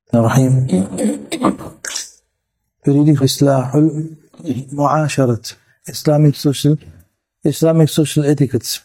الرحيم. يريد إصلاح معاشرة Islamic social etiquettes.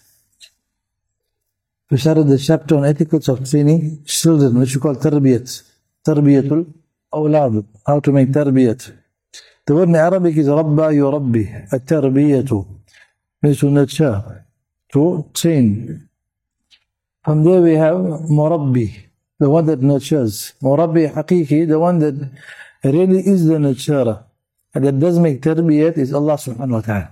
We started the chapter on etiquettes of training children, which we call tarbiyatul awlad, how to make tarbiyat. The word in Arabic is rabba yurabbi, at-tarbiyatu, means to nurture, to train. From there we have murabbi, the one that nurtures. Murabbi haqiqi, the one that really is the nurturer, and that does make tarbiyat, is Allah subhanahu wa ta'ala.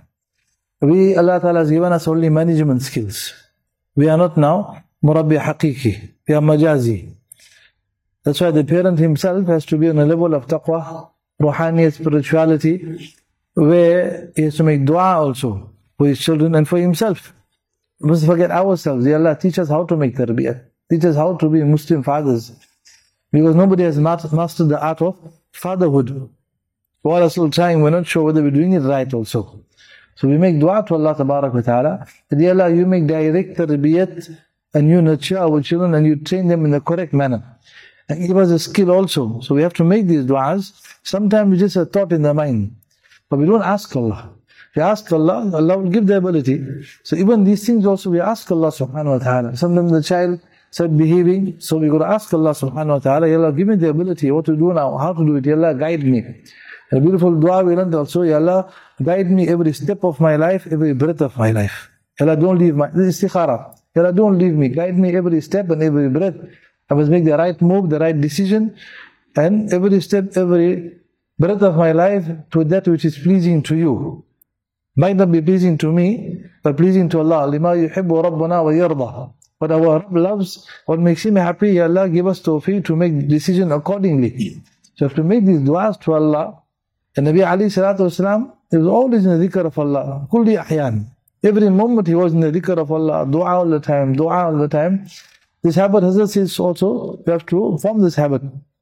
Allah ta'ala has given us only management skills. We are not now murabbi haqiqi, we are majazi. That's why the parent himself has to be on a level of taqwa, ruhaniyat, spirituality, where he has to make dua also for his children and for himself. We must forget ourselves. Ya Allah, teach us how to make tarbiyah. Teach us how to be Muslim fathers. Because nobody has mastered the art of fatherhood. While we're still trying, we're not sure whether we're doing it right also. So we make dua to Allah Tabarak wa Ta'ala, that Ya Allah, you make direct tarbiyat, and you nurture our children and you train them in the correct manner. And give us a skill also. So we have to make these du'as. Sometimes we just a thought in the mind, but we don't ask Allah. We ask Allah, Allah will give the ability. So even these things also we ask Allah subhanahu wa ta'ala. Sometimes the child starts behaving, so we got to ask Allah subhanahu wa ta'ala, Ya Allah, give me the ability, what to do now, how to do it, Ya Allah, guide me. And a beautiful dua we learned also, Ya Allah, guide me every step of my life, every breath of my life. Ya Allah, don't leave this is istikhara. Ya Allah, don't leave me, guide me every step and every breath. I must make the right move, the right decision, and every step, every breath of my life to that which is pleasing to you. Might not be pleasing to me, but pleasing to Allah. لِمَا يُحِبُّ رَبُّنَا وَيَرْضَى. What our Rabb loves, what makes Him happy, Ya Allah, give us tawfiq to make decision accordingly. So you have to make these du'as to Allah. And Nabi alayhi salatu wasalam, he was always in the dhikr of Allah. Kulli ahyan. Every moment he was in the dhikr of Allah. Dua all the time, dua all the time. This habit, Hazrat says also, we have to form this habit.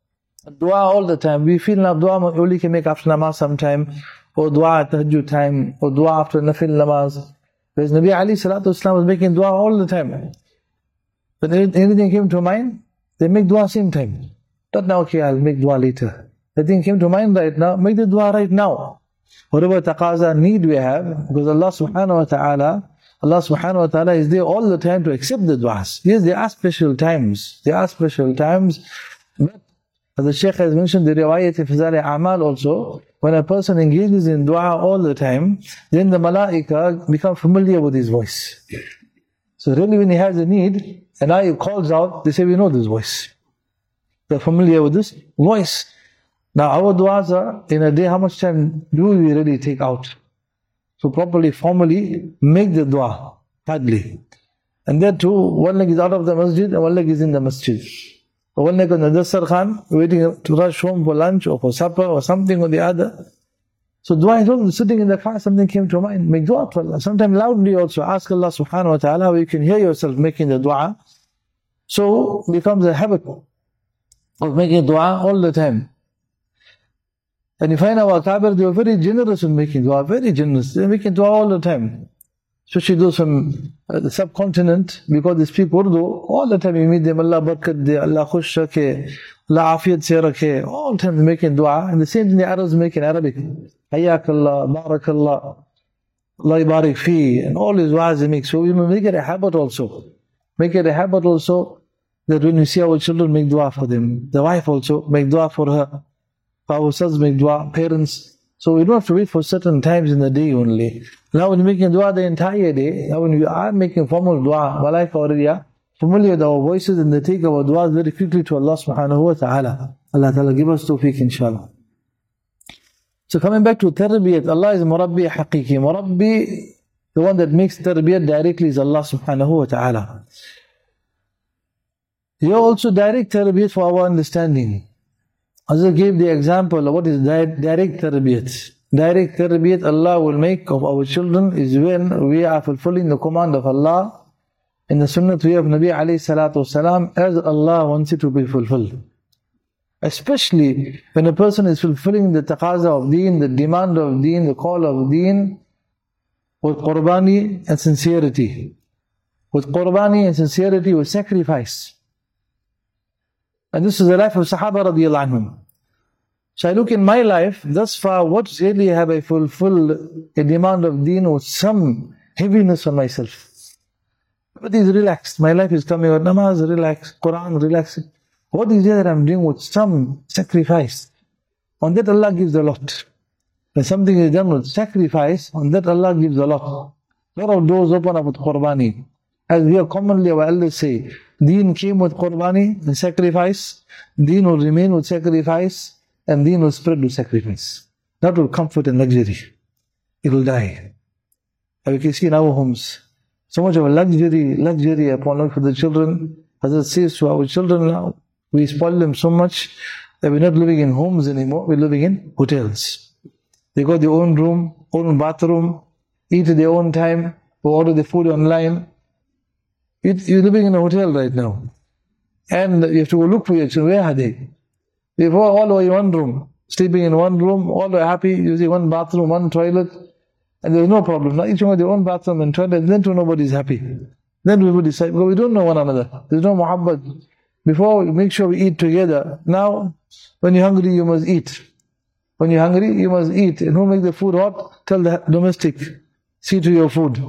Dua all the time. We feel now dua only can make after namaz sometime, or dua at tahajjud time, or dua after nafil namaz. Whereas Nabi alayhi salatu wasalam was making dua all the time. When anything came to mind, they make dua same time. Not now, okay, I'll make dua later. The thing came to mind right now, make the dua right now. Whatever taqaza need we have, because Allah subhanahu wa ta'ala is there all the time to accept the du'as. Yes, there are special times. But as the Shaykh has mentioned, the riwayat Fazal A'mal also, when a person engages in dua all the time, then the malaika become familiar with his voice. So really when he has a need, and now he calls out, they say, we know this voice. They're familiar with this voice. Now our du'as are, in a day, how much time do we really take out? So properly, formally, make the dua, badly. And that too, one leg is out of the masjid and one leg is in the masjid. One leg on the dasarkhan, waiting to rush home for lunch or for supper or something or the other. So dua is also sitting in the car, something came to mind, make dua to Allah. Sometimes loudly also, ask Allah subhanahu wa ta'ala, where you can hear yourself making the dua. So it becomes a habit of making dua all the time. And you find our Akabir, they were very generous in making dua, very generous. They're making dua all the time. Especially those from the subcontinent, because they speak Urdu, all the time you meet them, Allah barakat de, Allah khush rakhe, Allah afiyat se rakhe, all the time they're making dua. And the same thing the Arabs make in Arabic. Hayyakallah, barakallah, Allah ibarik fi, and all these duas they make. So we make it a habit also. Make it a habit also that when we see our children, make dua for them. The wife also, make dua for her. Our sons make dua, parents. So we don't have to wait for certain times in the day only. Now when you're making dua the entire day, now when we are making formal dua, malaika already are familiar with our voices and they take our duas very quickly to Allah subhanahu wa ta'ala. Allah ta'ala give us tawfiq inshallah. So coming back to tarbiyat, Allah is murabbi haqiqi. Murabbi, the one that makes tarbiyat directly is Allah subhanahu wa ta'ala. You also direct tarbiyat for our understanding. Hazrat gave the example of what is direct tarbiyat. Direct tarbiyat Allah will make of our children is when we are fulfilling the command of Allah in the sunnah way of Nabi alayhi salatu wasalam as Allah wants it to be fulfilled. Especially when a person is fulfilling the taqaza of deen, the demand of deen, the call of deen with qurbani and sincerity. With qurbani and sincerity, with sacrifice. And this is the life of Sahaba radiallahu anhum. So I look in my life, thus far, what really have I fulfilled a demand of deen with some heaviness on myself. But is relaxed. My life is coming out, namaz, relaxed, Quran, relaxed. What is there that I'm doing with some sacrifice? On that Allah gives a lot. When something is done with sacrifice, on that Allah gives a lot. A lot of doors open up with Qurbani. As we are commonly, our elders say, deen came with Qurbani and sacrifice, deen will remain with sacrifice, and deen will spread with sacrifice. Not with comfort and luxury. It will die. And we can see in our homes, so much of a luxury upon us for the children. Hazrat says to our children now, we spoil them so much that we're not living in homes anymore, we're living in hotels. They got their own room, own bathroom, eat at their own time, or order the food online. You're living in a hotel right now. And you have to go look for your children. Where are they? Before, all were in one room, sleeping in one room, all were happy, using one bathroom, one toilet, and there's no problem. Now each one with their own bathroom and toilet, then too nobody's happy. Then we will decide, because we don't know one another. There's no muhabbat. Before, we make sure we eat together. Now, when you're hungry, you must eat. When you're hungry, you must eat. And who make the food hot? Tell the domestic, see to your food.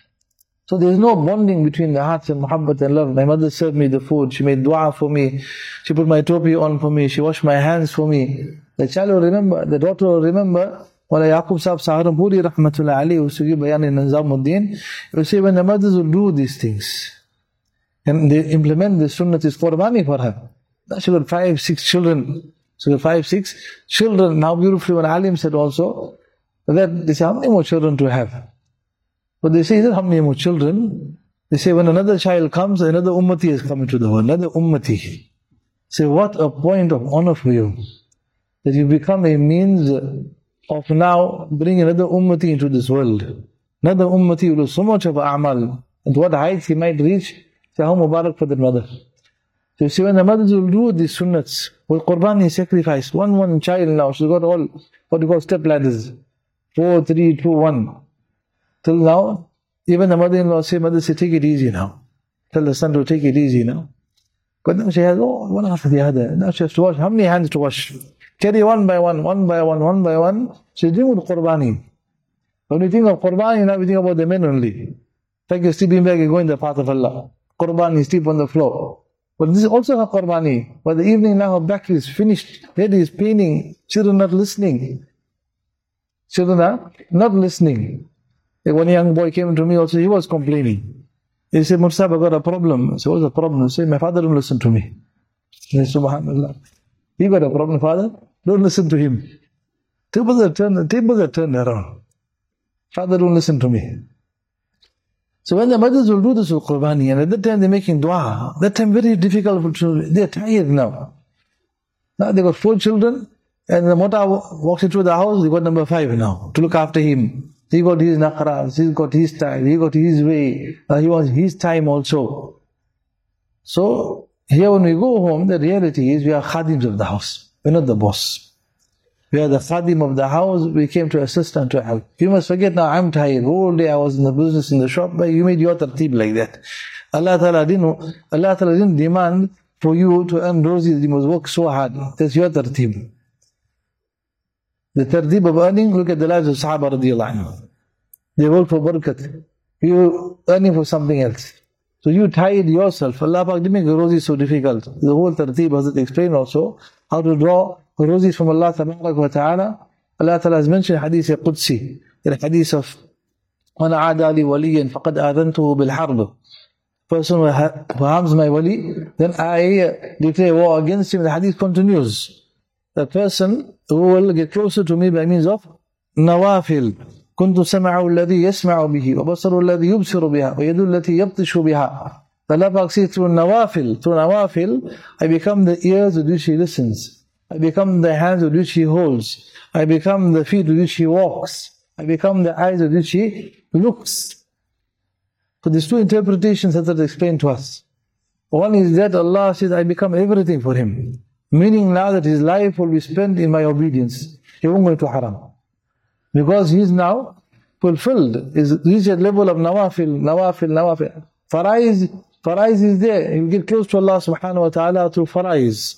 So there's no bonding between the hearts and muhabbat and love. My mother served me the food. She made dua for me. She put my topi on for me. She washed my hands for me. The child will remember, the daughter will remember. Wala Yaqub Sahib Saharanpuri rahmatullahi alayhi used to give bayan in Nizamuddin. He will say when the mothers will do these things and they implement the sunnah, is Qurbani for her. Now she got 5, 6 children. So the 5, 6 children. Now beautifully when Alim said also that they say how many more children to have? But they say, how many more children? They say, when another child comes, another ummati is coming to the world. Another ummati. Say, what a point of honor for you. That you become a means of now bringing another ummati into this world. Another ummati will do so much of a'mal. And to what heights he might reach. Say, how mubarak for the mother. So you see, when the mothers will do these sunnats, with Qurbani sacrifice, one child now, she's got all what you call step ladders. 4, 3, 2, 1. Till now, even the mother-in-law say, mother say, take it easy now. Tell the son to take it easy now. But now she has, one after the other. Now she has to wash. How many hands to wash? Carry one by one, one by one, one by one. She's doing with Qurbani. When you think of Qurbani, now we think about the men only. Take a sleeping bag and go in the path of Allah. Qurbani, sleep on the floor. But this is also her Qurbani. By the evening now her back is finished. Head is paining. Children not listening. Children are not listening. One young boy came to me also, he was complaining. He said, Mursab, I got a problem. I said, what's the problem? He said, my father don't listen to me. I said, Subhanallah. He got a problem, father? Don't listen to him. Tables are turned around. Father don't listen to me. So when the mothers will do this with Qurbani, and at that time they're making dua, that time very difficult for children. They're tired now. Now they got 4 children, and the Mota walks into the house, they got number 5 now, to look after him. He got his naqras, he got his style, he got his way, he wants his time also. So, here when we go home, the reality is we are khadims of the house. We're not the boss. We are the khadim of the house, we came to assist and to help. You must forget now, I'm tired. All day I was in the business, in the shop, but you made your tartib like that. Allah Ta'ala didn't demand for you to earn roses, you must work so hard. That's your tartib. The tartib of earning, look at the lives of Sahaba radiallahu anhu. They work for barakat. You earning for something else. So you tired yourself. Allah Pak didn't make roses so difficult. The whole tartib has explained also how to draw roses from Allah Ta'ala. Allah Ta'ala has mentioned hadith Qudsi. The hadith of وَنَا عَادَى لِي وَلِيًّا فَقَدْ آذَنْتُهُ بِالْحَرْبِ. Person who harms my wali, then I declare war against him. The hadith continues. The person who will get closer to me by means of nawafil. كنت سمعه الذي يسمع به وبصر الذي يبصر بها ويد التي يبطش بها. Allah Pak says through nawafil, I become the ears with which he listens. I become the hands with which he holds. I become the feet with which he walks. I become the eyes with which he looks. So these 2 interpretations that are explained to us. One is that Allah says, I become everything for him. Meaning now that his life will be spent in my obedience. He won't go to haram. Because he is now fulfilled. He's reached a level of nawafil. Faraiz is there. He will get close to Allah subhanahu wa ta'ala through faraiz.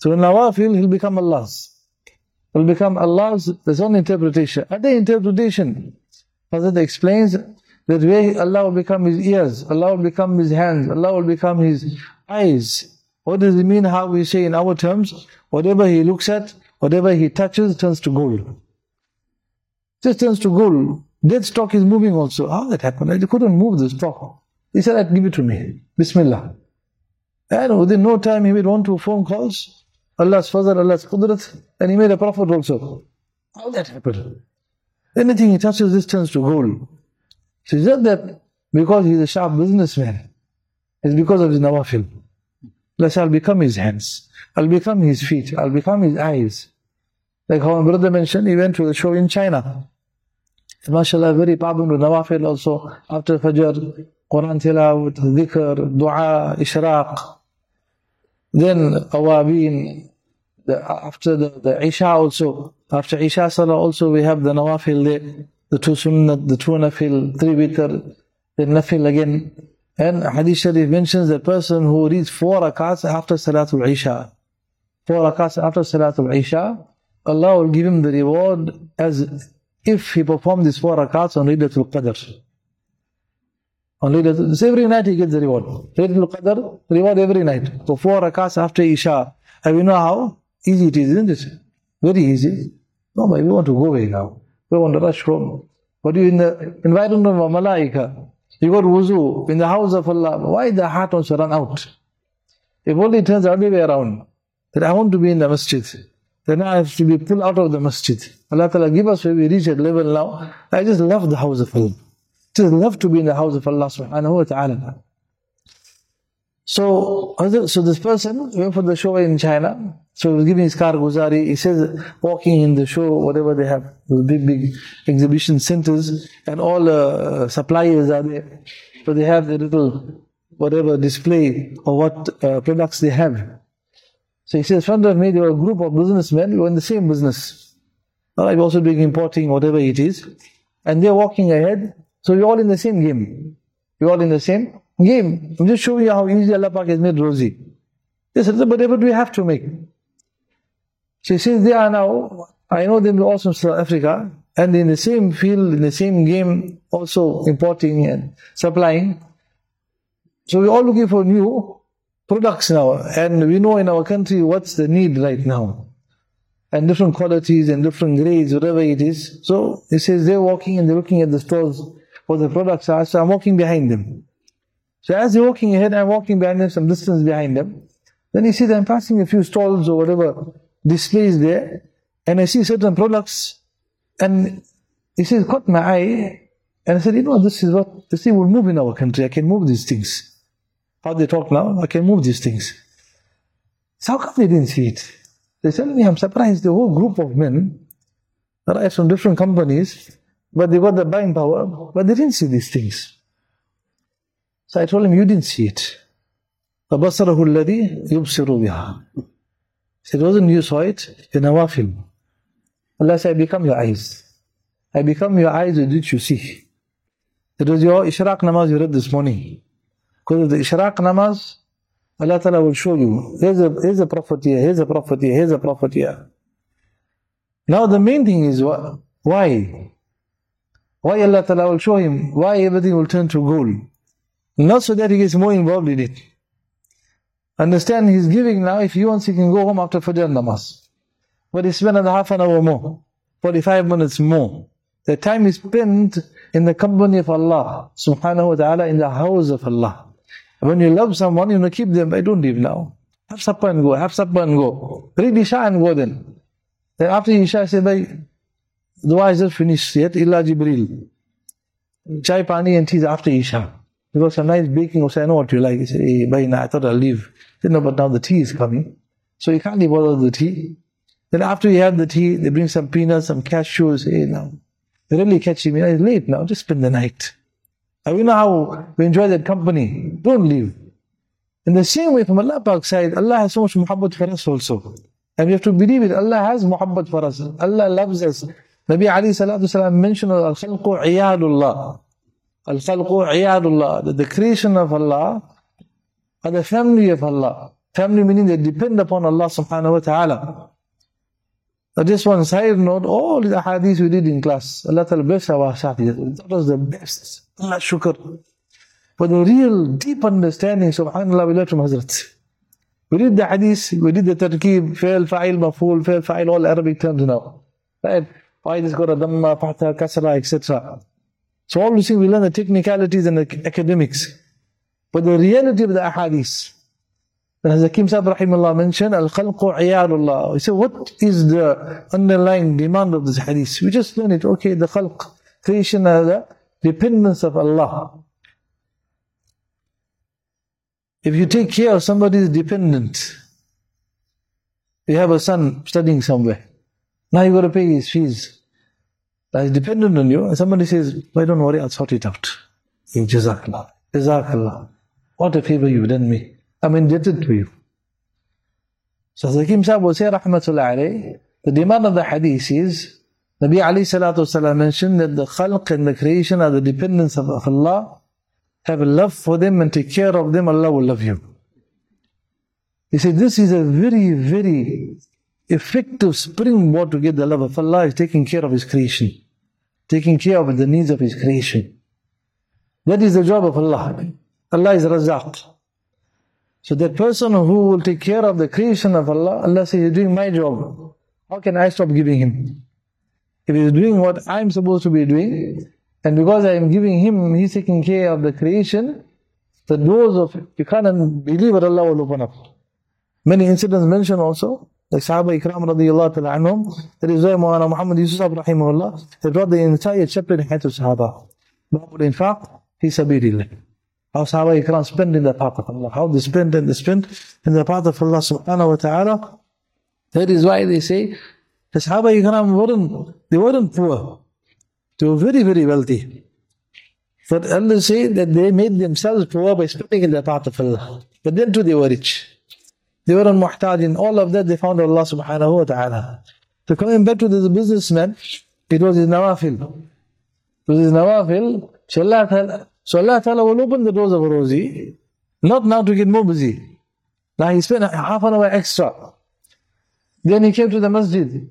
So in Nawafil, he'll become Allah's. He'll become Allah's, there's one interpretation. Other interpretation, Hazrat explains that way Allah will become his ears, Allah will become his hands, Allah will become his eyes. What does it mean? How we say in our terms, whatever he looks at, whatever he touches turns to gold. Just turns to gold. Dead stock is moving also. How that happened? I couldn't move the stock. He said, give it to me. Bismillah. And within no time he made 1 2 phone calls. Allah's fazl, Allah's qudrat, and he made a prophet also. How that happened? Anything he touches, this turns to gold. So it's not that because he's a sharp businessman. It's because of his nawafil. Plus I'll become his hands. I'll become his feet. I'll become his eyes. Like how my brother mentioned, he went to the show in China. MashaAllah, very powerful with nawafil also. After Fajr, Quran tilawat, dhikr, dua, ishraq. Then awabin. After the Isha also. After Isha Salah also we have the nawafil there. The 2 sunnat, the 2 nafil, 3 witr, then nafil again. And Hadith Sharif mentions the person who reads 4 rakats after Salatul Isha. 4 rakats after Salatul Isha, Allah will give him the reward as if he performed these 4 rakats on Laylatul Qadr. On Laylatul, so every night he gets the reward. Laylatul Qadr, reward every night. So 4 rakats after Isha. And we know how easy it is, isn't it? Very easy. No, but we want to go away now. We want to rush home. But you in the environment of a malaika, you got wuzu in the house of Allah. Why the heart wants to run out? If only it turns the other way around, that I want to be in the masjid, then I have to be pulled out of the masjid. Allah Ta'ala give us where we reach that level now. I just love the house of Allah. Just love to be in the house of Allah subhanahu wa ta'ala. So this person went for the show in China. So he was giving his car guzari. He says, walking in the show, whatever they have, big exhibition centers, and all suppliers are there. So they have the little, whatever display of what products they have. So he says, in front of me, there were a group of businessmen who were in the same business. Alright, also doing importing, whatever it is. And they're walking ahead. So we're all in the same game. We're all in the same game. I'm just showing you how easy Allah Pak has made Rozi. They said, whatever do we have to make? So he says, they are now, I know them also from South Africa, and in the same field, in the same game, also importing and supplying. So we're all looking for new products now, and we know in our country what's the need right now. And different qualities and different grades, whatever it is. So he says, they're walking and they're looking at the stores where the products are, so I'm walking behind them. So as they're walking ahead, I'm walking behind them, some distance behind them. Then he says, I'm passing a few stalls or whatever displays there, and I see certain products, and he says, caught my eye, and I said, this thing will move in our country, I can move these things. How they talk now, I can move these things. So how come they didn't see it? They tell me, I'm surprised, the whole group of men, right, from different companies, but they got the buying power, but they didn't see these things. So I told him, you didn't see it. فَبَصَرَهُ الَّذِي يُبْصِرُ بِهَا. He said, wasn't you saw it? In nawafil. Allah said, I become your eyes. I become your eyes with which you see. It was your Ishraq namaz you read this morning. Because of the Ishraq namaz, Allah Ta'ala will show you, here's a prophet here, here's a prophet here, here's a prophet here. Now the main thing is, why? Why Allah Ta'ala will show him, why everything will turn to gold. Not so that he gets more involved in it. Understand, he's giving now, if he wants, he can go home after Fajr namaz. But he spent another half an hour more, 45 minutes more. The time is spent in the company of Allah, subhanahu wa ta'ala, in the house of Allah. When you love someone, you keep them, but don't leave now. Have supper and go, have supper and go. Read Isha and go then. Then after Isha, say, dua is just finished yet, illa Jibreel. Chai, pani and tea is after Isha. Because some nice baking, I know what you like. He said, hey, I thought I'll leave. He said, no, but now the tea is coming. So you can't leave all of the tea. Then after you have the tea, they bring some peanuts, some cashews. Hey, now, they're really catching me. It's late now, just spend the night. And we know how we enjoy that company. Don't leave. In the same way, from Allah Pak's side, Allah has so much muhabbat for us also. And we have to believe it. Allah has muhabbat for us. Allah loves us. Nabi alayhi salatu salam mentioned, Al-Khalqu iyadullah. Al-Khalqu iyadullah. That the creation of Allah are the family of Allah. Family meaning they depend upon Allah subhanahu wa ta'ala. Just one side note, all the hadiths we did in class, Allah ta'ala bless our Shafi. That was the best. Allah shukr. For the real deep understanding, subhanAllah, we learned from Hazrat. We did the hadith, we did the tarkeeb, fail, fa'il, maf'ul, fail, fa'il, all Arabic terms now. Right? Why this got a dhamma, fatha, kasra, etc. So all these things we learn the technicalities and the academics. But the reality of the ahadith, as Hakim Sahib Rahimullah mentioned, Al-Khalqu Iyalullah. He said, what is the underlying demand of this hadith? We just learn it. Okay, the khalq, creation, the dependence of Allah. If you take care of somebody's dependent, you have a son studying somewhere. Now you got to pay his fees. He's dependent on you, and somebody says, why don't worry, I'll sort it out. Jazakallah. Jazakallah. What a favor you've done me. I'm indebted to you. So Hakim Sahib will say, Rahmatullah alayhi, the demand of the hadith is, Nabi alayhi salatu wasalam mentioned that the khalq and the creation are the dependents of Allah. Have a love for them and take care of them, Allah will love you. He said, this is a very, very effective springboard to get the love of Allah, is taking care of His creation. Taking care of the needs of His creation. That is the job of Allah. Allah is Razzaq. So that person who will take care of the creation of Allah, Allah says, he's doing my job. How can I stop giving him? If he's doing what I'm supposed to be doing, and because I am giving him, he's taking care of the creation, the doors of, you can't believe what Allah will open up. Many incidents mentioned also, like Sahaba Ikram radiyallahu ta'ala anhum, that is why Mawlana Muhammad Yusuf rahimahullah, they brought the entire chapter in Hayat al-Sahaba. Babul Infaq, fi sabilillah. How Sahaba Ikram spend in the path of Allah. How they spend and they spend in the path of Allah subhanahu wa ta'ala. That is why they say, the Sahaba Ikram weren't poor. They were very, very wealthy. But Allah say that they made themselves poor by spending in the path of Allah. But then too they were rich. They were on muhtaj. In all of that they found Allah subhanahu wa ta'ala. So coming back to this businessman, it was his nawafil. It was his nawafil. So Allah Ta'ala will open the doors of Rozi, not now to get more busy. Now he spent half an hour extra. Then he came to the masjid.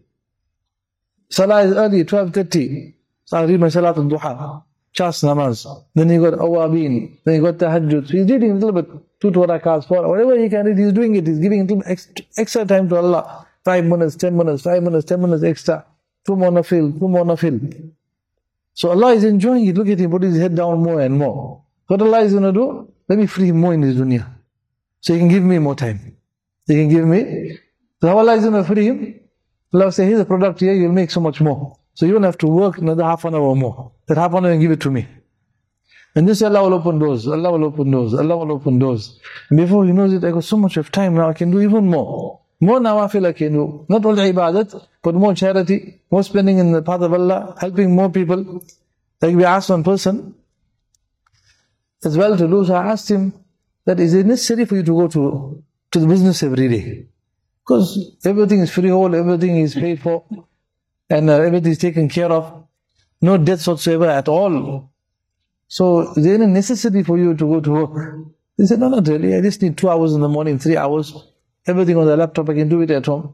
Salah is early, 12:30. So I read my Salat al-Duha, Chas namaz. Then he got awabin. Then he got tahajjud. So he's reading a little bit, 2 rakats, 4, whatever he can read, he's doing it. He's giving a little extra time to Allah. 5 minutes, 10 minutes, 5 minutes, 10 minutes extra. 2 more nafil. So Allah is enjoying it. Look at him, put his head down more and more. What Allah is going to do? Let me free him more in his dunya. So he can give me more time. He can give me. So how Allah is going to free him? Allah will say, here's a product here, you'll make so much more. So you don't have to work another half an hour more. That half an hour and give it to me. And this Allah will open doors. Allah will open doors. Allah will open doors. And before he knows it, I got so much of time now, I can do even more. More nawafil I can do. Not only ibadat, but more charity, more spending in the path of Allah, helping more people. Like we asked one person as well to do, so I asked him that is it necessary for you to go to the business every day? Because everything is freehold, everything is paid for, and everything is taken care of. No debts whatsoever at all. So is there any necessity for you to go to work? He said, no, not really. I just need 2 hours in the morning, 3 hours. Everything on the laptop, I can do it at home.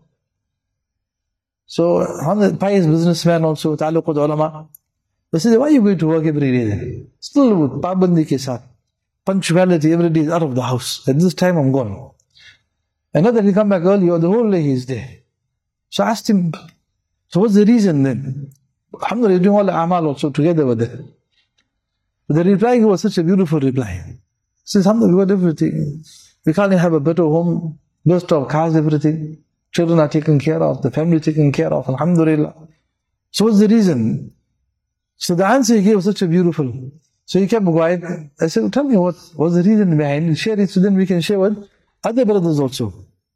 So, I'm a pious businessman also, ta'alluq with ulama. They said, why are you going to work every day then? Still with pabandi ke saath. Punctuality, every day is out of the house. At this time, I'm gone. And not that he come back early, or the whole day he's there. So I asked him, so what's the reason then? Alhamdulillah, he's doing all the amal also together with it. But the reply was such a beautiful reply. He says, alhamdulillah, we got everything. We can't have a better home. Burst of cars, everything. Children are taken care of, the family taken care of, alhamdulillah. So what's the reason? So the answer he gave was such a beautiful. So he kept quiet. I said, tell me what's the reason behind it. Share it so then we can share with other brothers also.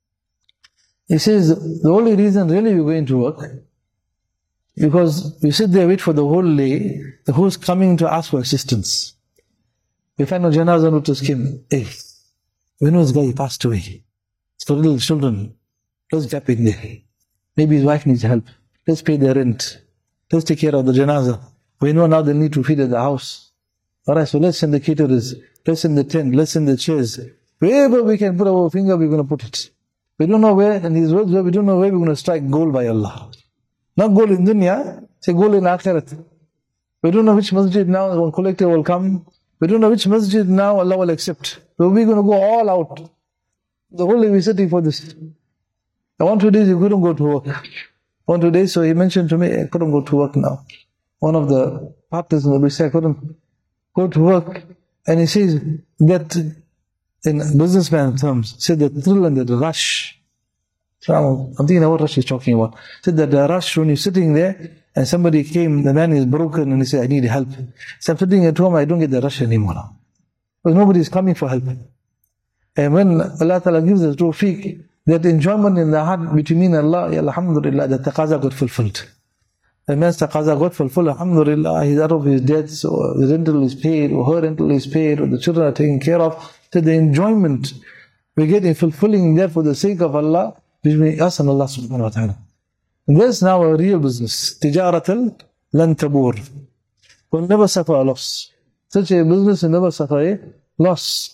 He says, the only reason really we're going to work, because we sit there, wait for the whole day, the who's coming to ask for assistance. We find a janazah notice came, hey, we know this guy, he passed away. It's for little children. Let's gap in there. Maybe his wife needs help. Let's pay the rent. Let's take care of the janazah. We know now they need to feed at the house. Alright, so let's send the caterers. Let's send the tent. Let's send the chairs. Wherever we can put our finger, we're going to put it. We don't know where, and these words, we don't know where we're going to strike gold by Allah. Not gold in dunya, say gold in akhirat. We don't know which masjid now one collector will come. We don't know which masjid now Allah will accept. So we're going to go all out. The whole day we're sitting for this. And 1-2 days you couldn't go to work. 1-2 days, so he mentioned to me, I couldn't go to work now. One of the partners in the business, I couldn't go to work. And he says that in businessman terms, said the thrill and the rush. So I'm thinking what rush he's talking about. Said that the rush when you're sitting there and somebody came, the man is broken and he said, I need help. So I'm sitting at home, I don't get the rush anymore now. Because nobody is coming for help. And when Allah Ta'ala gives us tawfiq, that enjoyment in the heart between me and Allah, alhamdulillah, that taqaza got fulfilled. The man's taqaza got fulfilled, alhamdulillah, he's out of his debts, or the rental is paid, or her rental is paid, or the children are taken care of. So the enjoyment we get in fulfilling that for the sake of Allah, between us and Allah subhanahu wa ta'ala. And that's now a real business. Tijaratal lan tabur. Will never suffer a loss. Such a business will never suffer a loss.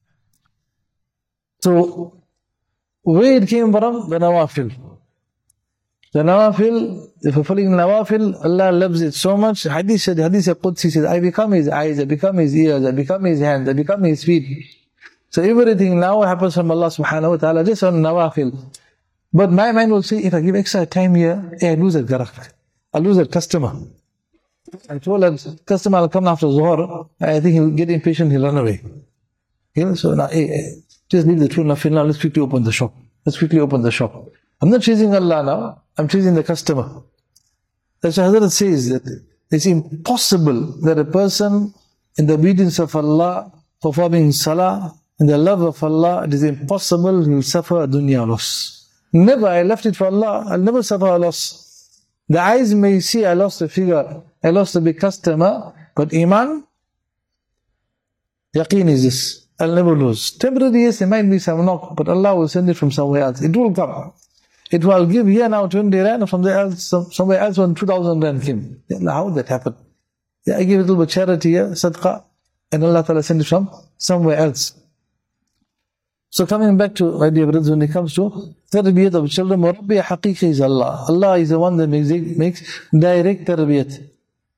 So, where it came from? The nawafil. The nawafil, the fulfilling nawafil, Allah loves it so much. Hadith Qudsi says, I become His eyes, I become His ears, I become His hands, I become His feet. So everything now happens from Allah subhanahu wa ta'ala, just on nawafil. But my mind will say, if I give extra time here, I lose that garak. I lose that customer. I told that customer will come after Zuhr, I think he'll get impatient, he'll run away. So now, just leave the true nafil now, let's quickly open the shop. Let's quickly open the shop. I'm not chasing Allah now, I'm chasing the customer. That's why Hazrat says that it's impossible that a person in the obedience of Allah, performing salah, in the love of Allah, it is impossible he will suffer a dunya loss. Never, I left it for Allah, I'll never suffer a loss. The eyes may see I lost a figure, I lost a big customer, but iman, yaqeen is this. I'll never lose. Temporary, yes, there might be some knock, but Allah will send it from somewhere else. It will come. It will give here now 20 rand, and from there else, somewhere else when 2,000 rand came. How would that happen? I give a little bit charity here, sadaqah, and Allah Ta'ala send it from somewhere else. So coming back to my dear brothers, when it comes to tarbiyat of children, Rabbi haqiqi is Allah. Allah is the one that makes direct tarbiyat.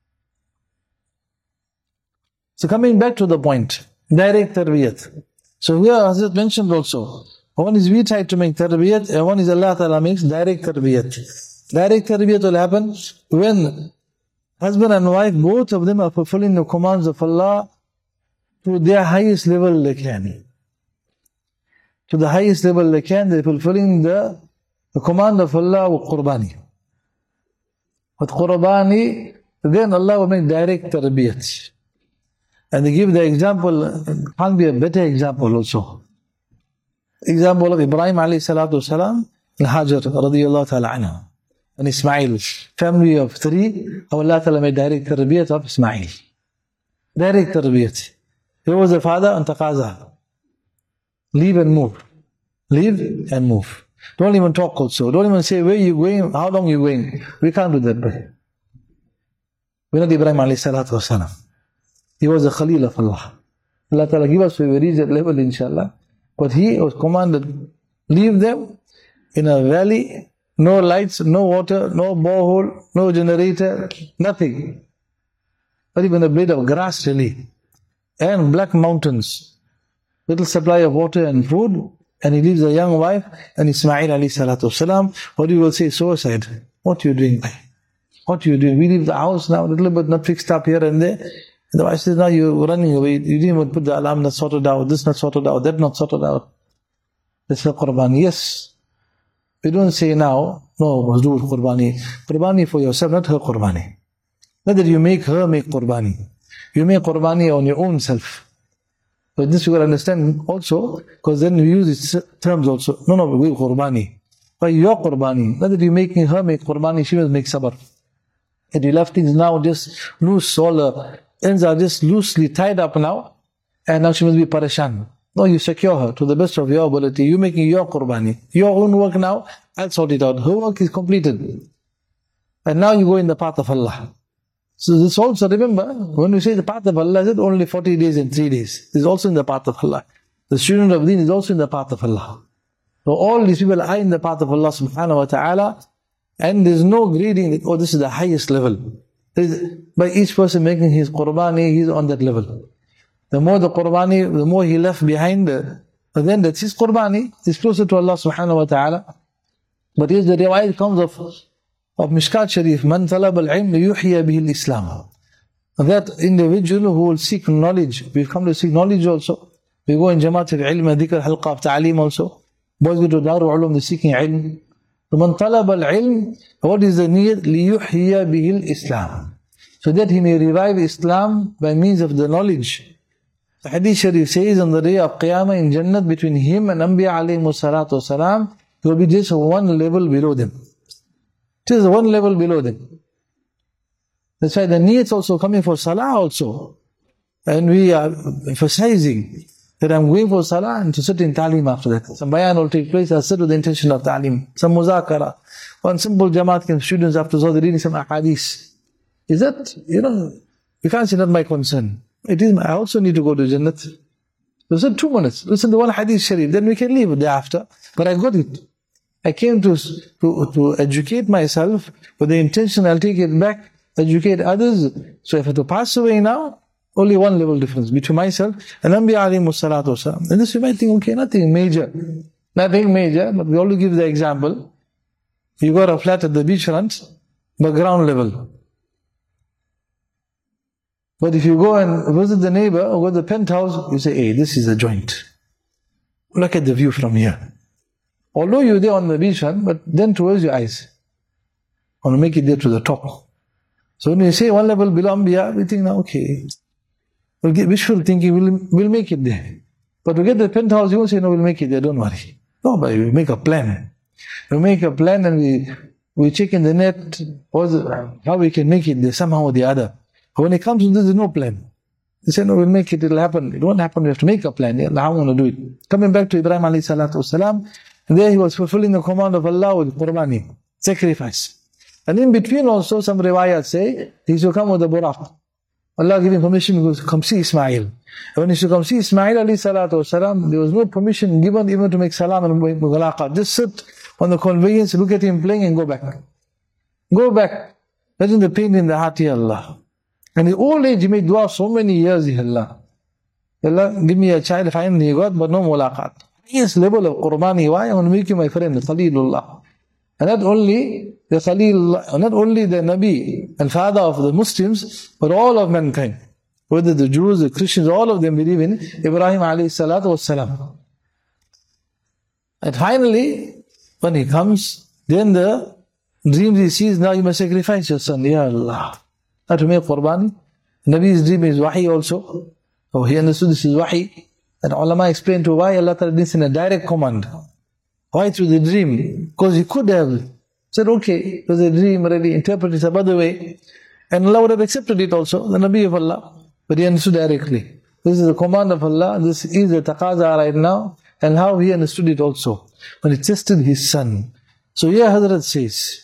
So coming back to the point, direct tarbiyat. So here Hazrat mentioned also, one is we try to make tarbiyat, and one is Allah Ta'ala makes direct tarbiyat. Direct tarbiyat will happen when husband and wife, both of them are fulfilling the commands of Allah to their highest level they can. To the highest level they can, they're fulfilling the command of Allah with qurbani. With qurbani, then Allah will make direct tarbiyat. And they give the example, can't be a better example also. Example of Ibrahim alayhi salatu wasalam, and Hajar radiyallahu ta'ala anha, and Ismail, family of 3, Allah Ta'ala made direct tarbiyat of Ismail. Direct tarbiyat. He was the father and taqaza. Leave and move. Leave and move. Don't even talk also. Don't even say where you going, how long you going. We can't do that, brother. We're not Ibrahim alayhi salatu wasalam. He was a Khalil of Allah. Allah Ta'ala give us where we reach that level, inshallah. But he was commanded, leave them in a valley, no lights, no water, no borehole, no generator, nothing. Not even a blade of grass really. And black mountains. Little supply of water and food. And he leaves a young wife and Ismail alayhi salatu wasalam. What you will say, suicide. What you doing? What you doing? We leave the house now, a little bit not fixed up here and there. And the wife says, now you're running away. You didn't even put the alarm not sorted out, this not sorted out, that not sorted out. That's the qurbani. Yes. We don't say now, no, must do qurbani. Qurbani for yourself, not her qurbani. Not that you make her make qurbani. You make qurbani on your own self. But this you will understand also, because then we use its terms also. No, we qurbani. By your qurbani. Not that you're making her make qurbani, she must make sabr. And you left things now just loose, all the ends are just loosely tied up now, and now she must be pareshan. No, you secure her to the best of your ability. You're making your qurbani. Your own work now, I'll sort it out. Her work is completed. And now you go in the path of Allah. So this also, remember, when we say the path of Allah, is it only 40 days and 3 days? It's also in the path of Allah. The student of deen is also in the path of Allah. So all these people are in the path of Allah subhanahu wa ta'ala, and there's no grading that, oh, this is the highest level. By each person making his qurbani, he's on that level. The more the qurbani, the more he left behind, then that's his qurbani. He's closer to Allah subhanahu wa ta'ala. But here's the riwayat comes of Mishkat Sharif, Man talab al-ilm yuhya bihi al-Islam. That individual who will seek knowledge, we've come to seek knowledge also. We go in Jamaat al-Ilm, Dhikr, Halqa of Ta'aleem also. Boys go to Darul Ulum, they're seeking ilm. So Man talab al-ilm, what is the need? Liyuhya bihi al-Islam. So that he may revive Islam by means of the knowledge. The Hadith Sharif says on the day of Qiyamah in Jannat, between him and Anbiya alayhi salatu wasalam, he will be just one level below them. Just one level below them. That's why the needs also coming for salah also. And we are emphasizing that I'm going for salah and to sit in ta'lim after that. Some bayan will take place, I'll sit with the intention of ta'lim. Some muzakara. One simple jamaat can students after Zohar reading some ahadith. Is that, you can't say not my concern. It is, I also need to go to Jannat. Listen 2 minutes, listen to one hadith sharif, then we can leave thereafter. But I got it. I came to educate myself with the intention I'll take it back, educate others. So if I have to pass away now, only one level difference between myself and Anbiya alayhi salatu wasalam. And this you might think, okay, nothing major. Nothing major, but we always give the example. You got a flat at the beachfront, but ground level. But if you go and visit the neighbor or go to the penthouse, you say, hey, this is a joint. Look at the view from here. Although you're there on the beachfront, but then towards your eyes. I want to make it there to the top. So when you say one level below Anbiya, we think now, okay, we'll get wishful thinking, we'll make it there. But to get the penthouse, you won't say, no, we'll make it there, don't worry. No, but we make a plan. We make a plan and we check in the net how we can make it there somehow or the other. But when it comes to this, there's no plan. They say, no, we'll make it, it'll happen. It won't happen, we have to make a plan. How we want to do it? Coming back to Ibrahim alayhi salatu wasalam, and there he was fulfilling the command of Allah with qurbani, sacrifice. And in between also, some riwayat say, he should come with the buraq. Allah gave him permission to come see Ismail. And when he should come see Ismail alayhi salatu wasalam, there was no permission given even to make salam and mughalaqat. Just sit on the conveyance, look at him playing and go back. Go back. Imagine the pain in the heart, Ya Allah. And in old age, he made dua so many years, Ya Allah. Ya Allah, give me a child, finally got, but no mulaqat. Highest level of qurbani. Why? I want to make you my friend, Khalilullah. And not only the Khalilullah, not only the Nabi and father of the Muslims, but all of mankind. Whether the Jews, the Christians, all of them believe in Ibrahim alayhi salatu wassalam. And finally, when he comes, then the dreams he sees, now you must sacrifice your son, Ya Allah. Now to make qurbani. Nabi's dream is wahi also. So he understood this is wahi. And ulama explained to why Allah Ta'ala didn't send a direct command. Why through the dream? Because he could have said, okay, it was a dream, already interpreted some other way. And Allah would have accepted it also, the Nabi of Allah. But he understood directly. This is the command of Allah, this is the taqaza right now. And how he understood it also. When he tested his son. So here Hazrat says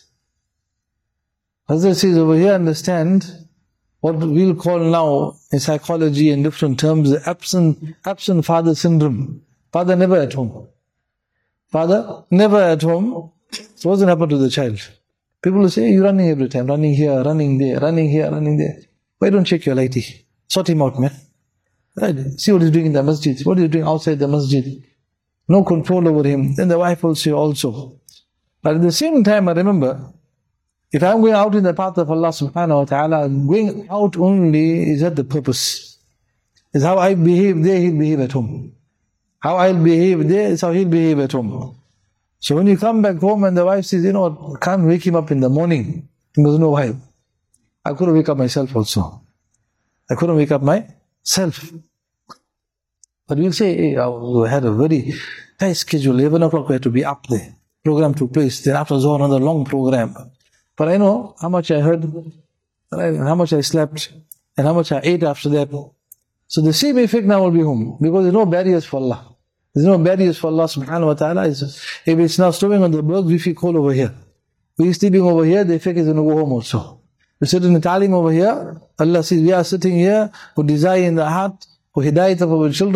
over here, understand what we'll call now in psychology and different terms, the absent father syndrome. Father never at home. Father never at home. So what doesn't happen to the child? People will say, you're running every time, running here, running there, running here, running there. Why don't check your lighty? Sort him out, man. Right? See what he's doing in the masjid. What he's doing outside the masjid. No control over him. Then the wife will say also. But at the same time, I remember, if I'm going out in the path of Allah subhanahu wa ta'ala, going out only is that the purpose. Is how I behave there, he'll behave at home. How I'll behave there is how he'll behave at home. So when you come back home and the wife says, I can't wake him up in the morning. He must know why. I couldn't wake up myself also. I couldn't wake up myself. But we'll say, hey, I had a very tight schedule. 11 o'clock we had to be up there. Program took place. Then after Zohar, another long program. But I know how much I heard, how much I slept, and how much I ate after that. So the same effect now will be home. Because there's no barriers for Allah. There's no barriers for Allah subhanahu wa ta'ala. If it's now snowing on the bergs, we feel cold over here. We're sleeping over here, the effect is going to go home also. We sit in the ta'lim over here, Allah says we are sitting here, who desire in the heart, who hidayat of our children,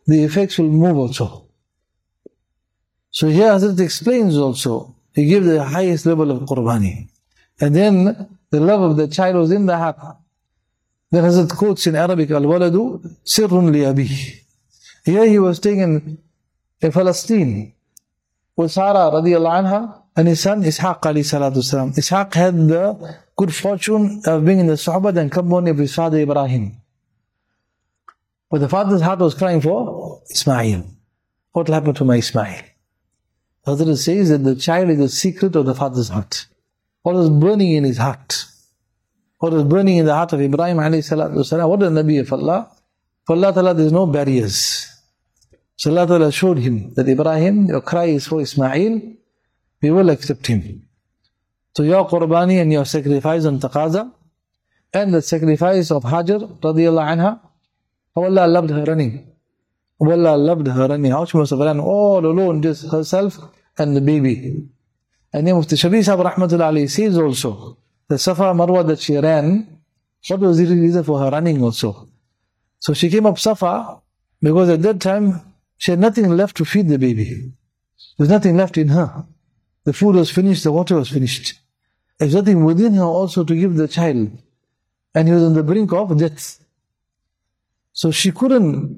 the effects will move also. So here Hazrat explains also, he gives the highest level of qurbani. And then the love of the child was in the heart. Then Hazrat quotes in Arabic, Al-waladu sirrun li abih. Here he was taken in Palestine with Sarah radiallahu anha and his son Ishaq alayhi salatu salam. Ishaq had the good fortune of being in the Sahaba and company of his father Ibrahim. But the father's heart was crying for Ismail. What will happen to my Ismail? Hazrat says that the child is the secret of the father's heart. What was burning in his heart? What was burning in the heart of Ibrahim alayhi salatu wasalam? What is the Nabi of Allah? For Allah Ta'ala there is no barriers. So Allah Ta'ala showed him that Ibrahim, your cry is for Ismail, we will accept him. So your qurbani and your sacrifice on taqaza and the sacrifice of Hajar radiallahu anha, how Allah loved her running. How Allah loved her running. How she must have run all alone, just herself and the baby. And then Mufti Shabir Sahib rahmatullah alayhi says also, the Safa Marwa that she ran, what was the reason for her running also? So she came up Safa because at that time she had nothing left to feed the baby. There was nothing left in her. The food was finished, the water was finished. There was nothing within her also to give the child. And he was on the brink of death. So she couldn't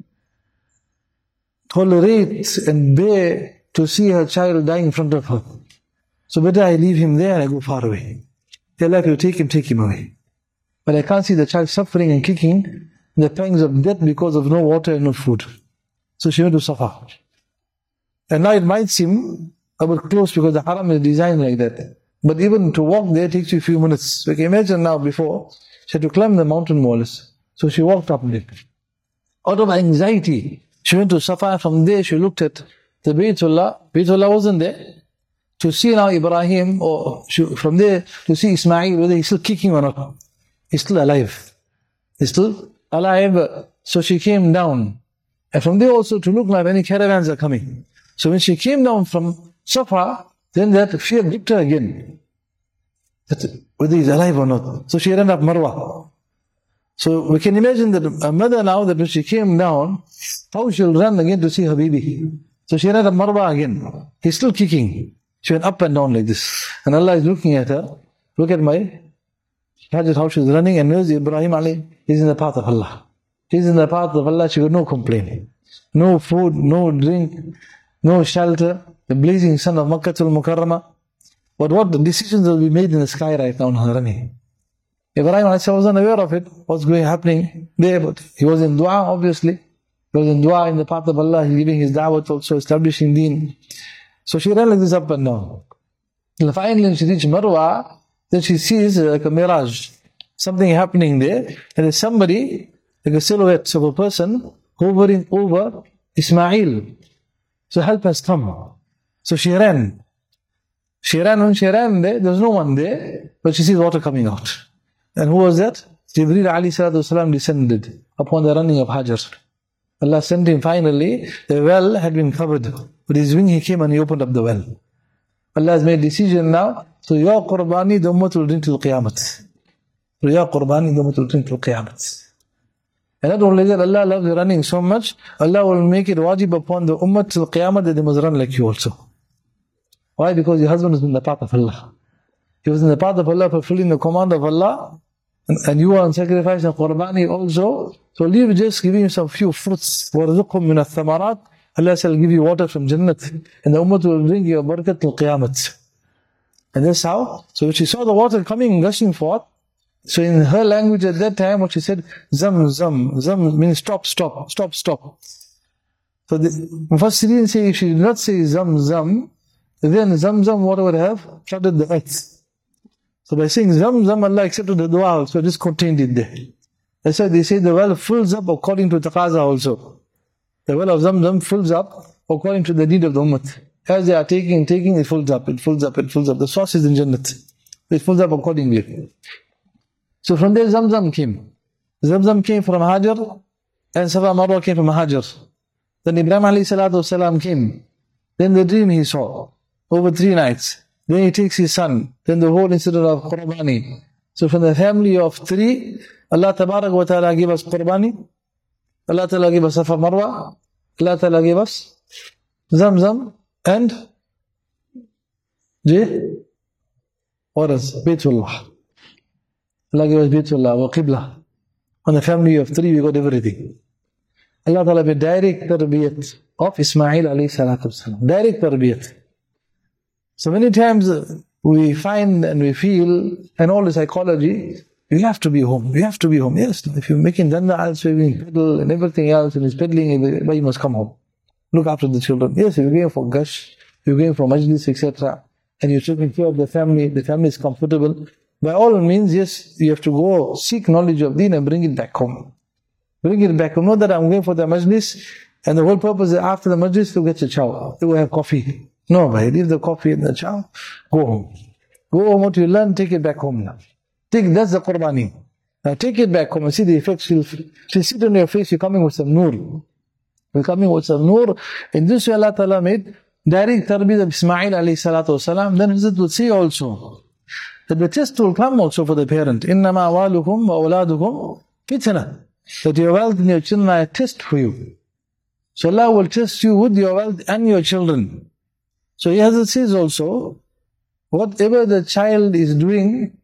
tolerate and bear to see her child dying in front of her. So better I leave him there and I go far away. Tell her, if you take him away. But I can't see the child suffering and kicking the pangs of death because of no water and no food. So she went to Safa. And now it might seem a bit close because the haram is designed like that. But even to walk there takes you a few minutes. So you can imagine now before, she had to climb the mountain walls. So she walked up there. Out of anxiety, she went to Safa. From there she looked at the Baytullah. Baytullah wasn't there. To see now Ibrahim, or from there to see Ismail, whether he's still kicking or not. He's still alive. He's still alive. So she came down. And from there also to look like any caravans are coming. So when she came down from Safa, then that fear gripped her again. That whether he's alive or not. So she ran up Marwa. So we can imagine that a mother now, that when she came down, how she'll run again to see her baby. So she ran up Marwa again. He's still kicking. She went up and down like this. And Allah is looking at her. Look at my Hajjat, how she's running, and knows Ibrahim alayhi, he's in the path of Allah. He's in the path of Allah, she got no complaining. No food, no drink, no shelter. The blazing sun of Makkah al-Mukarramah. But what the decisions will be made in the sky right now in her running. Ibrahim alayhi wasn't aware of it, what's happening there, but he was in dua, obviously. He was in dua in the path of Allah, he's giving his da'wat also, establishing deen. So she ran like this up and down. And finally when she reached Marwa, then she sees like a mirage. Something happening there. And there's somebody, like a silhouette of a person, hovering over Ismail. So help has come. So she ran. When she ran there's no one there, but she sees water coming out. And who was that? Jibreel alayhi salatu wasalam descended upon the running of Hajar. Allah sent him finally. The well had been covered. With his wing he came and he opened up the well. Allah has made a decision now. So your qurbani, the ummah will drink till Qiyamah. So your qurbani, the ummah will drink till Qiyamah. And not only that, Allah loves running so much, Allah will make it wajib upon the ummah till Qiyamah that they must run like you also. Why? Because your husband is in the path of Allah. He was in the path of Allah, fulfilling the command of Allah. And you are on sacrifice and qurbani also. So leave just giving you some few fruits. وَرْزُقْهُمْ مِنَ الثَّمَرَاتِ Allah shall give you water from Jannat. And the ummah will bring you a barakat till Qiyamah. And that's how. So when she saw the water coming, gushing forth, so in her language at that time, what she said, Zam, Zam. Zam means stop. So the Mufassirin say, if she did not say Zam, Zam, then Zam water would have flooded the earth. So by saying Zam, Allah accepted the dua, so just contained it there. That's why they say the well fills up according to taqaza also. The well of Zam fills up according to the need of the ummah. As they are taking, it fills up. The source is in Jannat. It fills up accordingly. So from there Zamzam came. Zamzam came from Hajar, and Safa Marwa came from Hajar. Then Ibrahim alayhi salatu wasalam came. Then the dream he saw over 3 nights. Then he takes his son. Then the whole incident of Qurbani. So from the family of 3, Allah Tabarak wa Ta'ala gave us Qurbani. Allah Ta'ala gave us Safa Marwa. Allah Ta'ala gave us Zamzam and what else? Baytullah. Allah gave us Baytullah wa Qibla. On the family of 3, we got everything. Allah Ta'ala made direct tarbiyat of Ismail alayhi salatu wasalam. Direct tarbiyat. So many times we find and we feel, and all the psychology, you have to be home. You have to be home. Yes, if you're making danda, al-swimming, pedal and everything else, and he's pedaling, but you must come home. Look after the children. Yes, if you're going for gush, you're going for majlis, etc., and you're taking care of the family is comfortable. By all means, yes, you have to go seek knowledge of deen and bring it back home. Bring it back home. Not that I'm going for the majlis, and the whole purpose is after the majlis to get a chow. To have coffee. No, bhai, leave the coffee and the chow, go home. Go home, what you learn, take it back home now. That's the Qurbani. Now take it back home and see the effects. She'll sit on your face, you're coming with some nur. You're coming with some nur. In this way Allah Ta'ala made direct tarbiyat of Ismail alayhi salatu wasalam. Then Hazrat would say also, that the test will come also for the parent. إِنَّمَا أَوَالُكُمْ وَأَوْلَادُكُمْ فِتْنَةً. That your wealth and your children are a test for you. So Allah will test you with your wealth and your children. So he Hazrat says also, whatever the child is doing,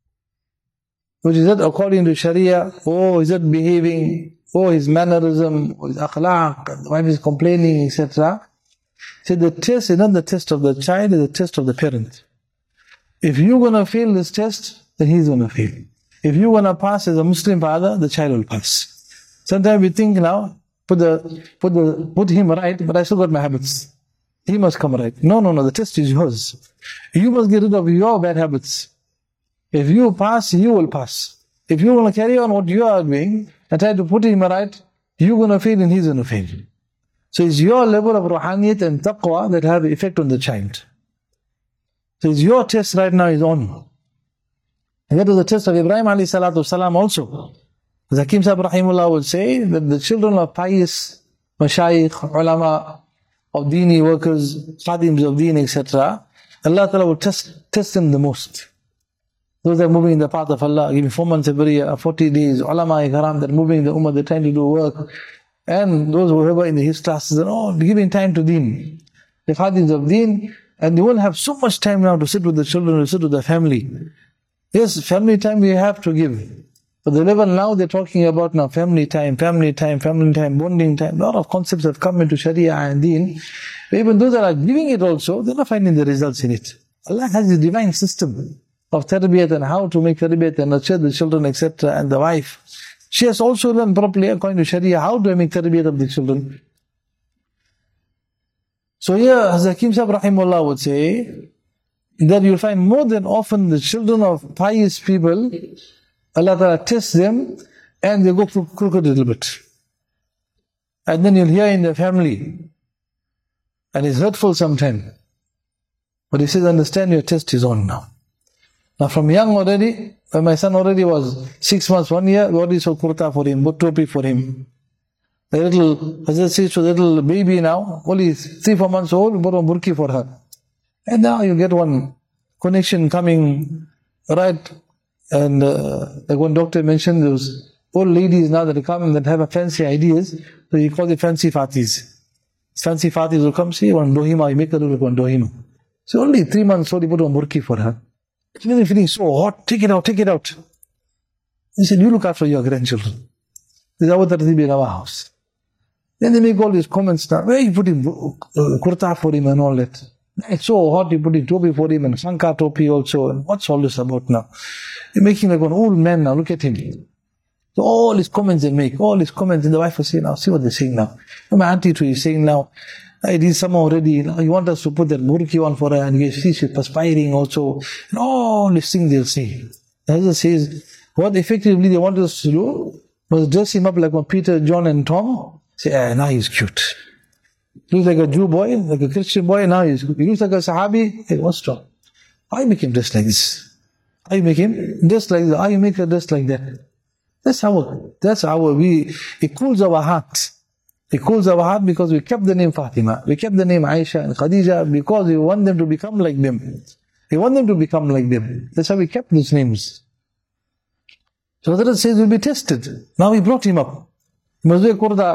which is that according to Sharia, is that behaving, his mannerism, or his akhlaq, the wife is complaining, etc. See, the test is not the test of the child, it's the test of the parent. If you're going to fail this test, then he's going to fail. If you're going to pass as a Muslim father, the child will pass. Sometimes we think now, put him right, but I still got my habits. He must come right. No, the test is yours. You must get rid of your bad habits. If you pass, you will pass. If you want to carry on what you are doing and try to put him right, you're going to fail and he's going to fail. So it's your level of ruhaniyat and taqwa that have effect on the child. So it's your test right now is on. And that was the test of Ibrahim alayhi salatu wasalam also. As Hakim Sahib Rahimullah would say that the children of pious mashayikh, ulama, of dini workers, khadims of deen, etc., Allah Ta'ala will test them the most. Those that are moving in the path of Allah, giving 4 months every year, 40 days, ulama karam that are moving the ummah, they're trying to do work. And those who are in the his classes and all, giving time to deen. The khadims of deen, and they won't have so much time now to sit with the children, to sit with the family. Yes, family time we have to give. But the level now they're talking about now family time, bonding time. A lot of concepts have come into Sharia and Deen. But even those that are giving it also, they're not finding the results in it. Allah has a divine system of tarbiyat and how to make tarbiyat and nurture the children, etc. And the wife. She has also learned properly according to Sharia, how do I make tarbiyat of the children? So here, Hazrat Hakim Sahib Rahimullah would say, that you'll find more than often the children of pious people, Allah Ta'ala tests them and they go crooked a little bit. And then you'll hear in the family, and it's hurtful sometimes. But he says, understand your test is on now. Now from young already, when my son already was 6 months, 1 year, we already saw kurta for him, topi for him. The little, as I say, the little baby now, only 3-4 months old, we bought a burki for her. And now you get one connection coming, right? And like one doctor mentioned, those old ladies now that come and that have fancy ideas, so you call it fancy fatis. Fancy fatis will come, say, one dohima, you make her look like one dohima. So only 3 months old, you put one burki for her. She's feeling so hot, take it out. He said, you look after your grandchildren. This is our tartib in our house. Then they make all these comments now, where you put him kurta for him and all that. It's so hot, you put in topi for him and shankar topi also. And what's all this about now? You're making like an old man now, look at him. So all his comments they make, all his comments, and the wife was saying now, see what they're saying now. And my auntie too is saying now, it is summer already, now you want us to put that burki on for her, and you see she's perspiring also. And all these things they'll say. The Hazrat says, what effectively they want us to do was dress him up like one Peter, John and Tom. Say, now he's cute. He looks like a Jew boy, like a Christian boy, now he looks like a Sahabi. Hey, what's wrong? How you make him dress like this? How you make him dress like that? How you make her dress like that? That's how it cools our heart. It cools our heart because we kept the name Fatima. We kept the name Aisha and Khadija because we want them to become like them. We want them to become like them. That's how we kept these names. So Hazrat says we'll be tested. Now we brought him up. He must wear kurta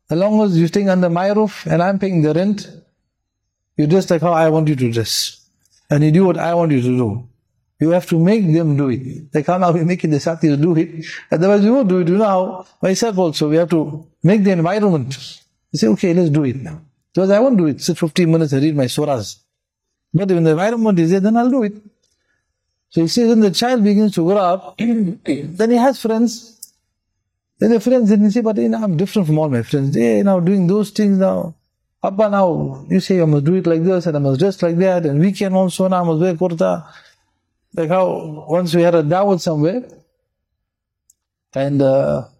As long as you're staying under my roof and I'm paying the rent, you dress like how I want you to dress. And you do what I want you to do. You have to make them do it. Like how now we're making the Satis do it. Otherwise we won't do it. You know how, myself also, we have to make the environment. You say, okay, let's do it now. Because I won't do it. Sit 15 minutes and read my surahs. But when the environment is there, then I'll do it. So he says, when the child begins to grow up, then he has friends. Then the friends, then he say, but I'm different from all my friends. They now doing those things now. Abba now, you say I must do it like this and I must dress like that, and weekend also now I must wear kurta. Like how once we had a dawat somewhere, and the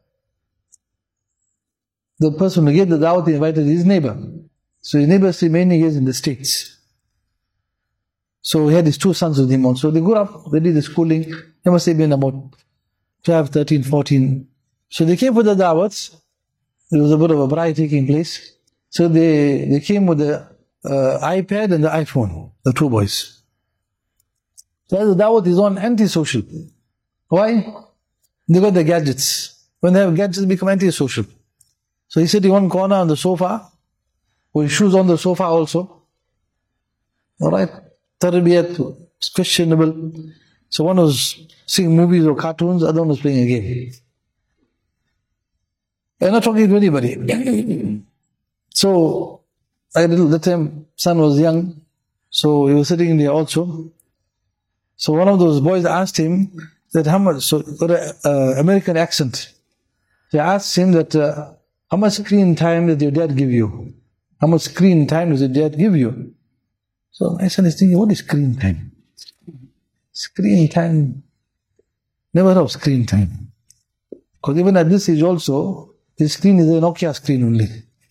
person who gave the dawat invited his neighbor. So his neighbor stayed many years in the States. So he had his two sons with him also. They grew up, they did the schooling. They must have been about 12, 13, 14. So they came for the dawats. There was a bit of a braai taking place. So they came with the iPad and the iPhone, the two boys. So the dawat is on antisocial. Why? They got the gadgets. When they have gadgets, they become antisocial. So he sat in one corner on the sofa, with shoes on the sofa also. Alright? Tarbiyat is questionable. So one was seeing movies or cartoons, other one was playing a game. They're not talking to anybody. So, that time son was young, so he was sitting there also. So one of those boys asked him that how much, so got an American accent. They asked him that how much screen time did your dad give you? How much screen time does your dad give you? So my son is thinking, what is screen time? Screen time, never heard of screen time. Because even at this age also, his screen is a Nokia screen only.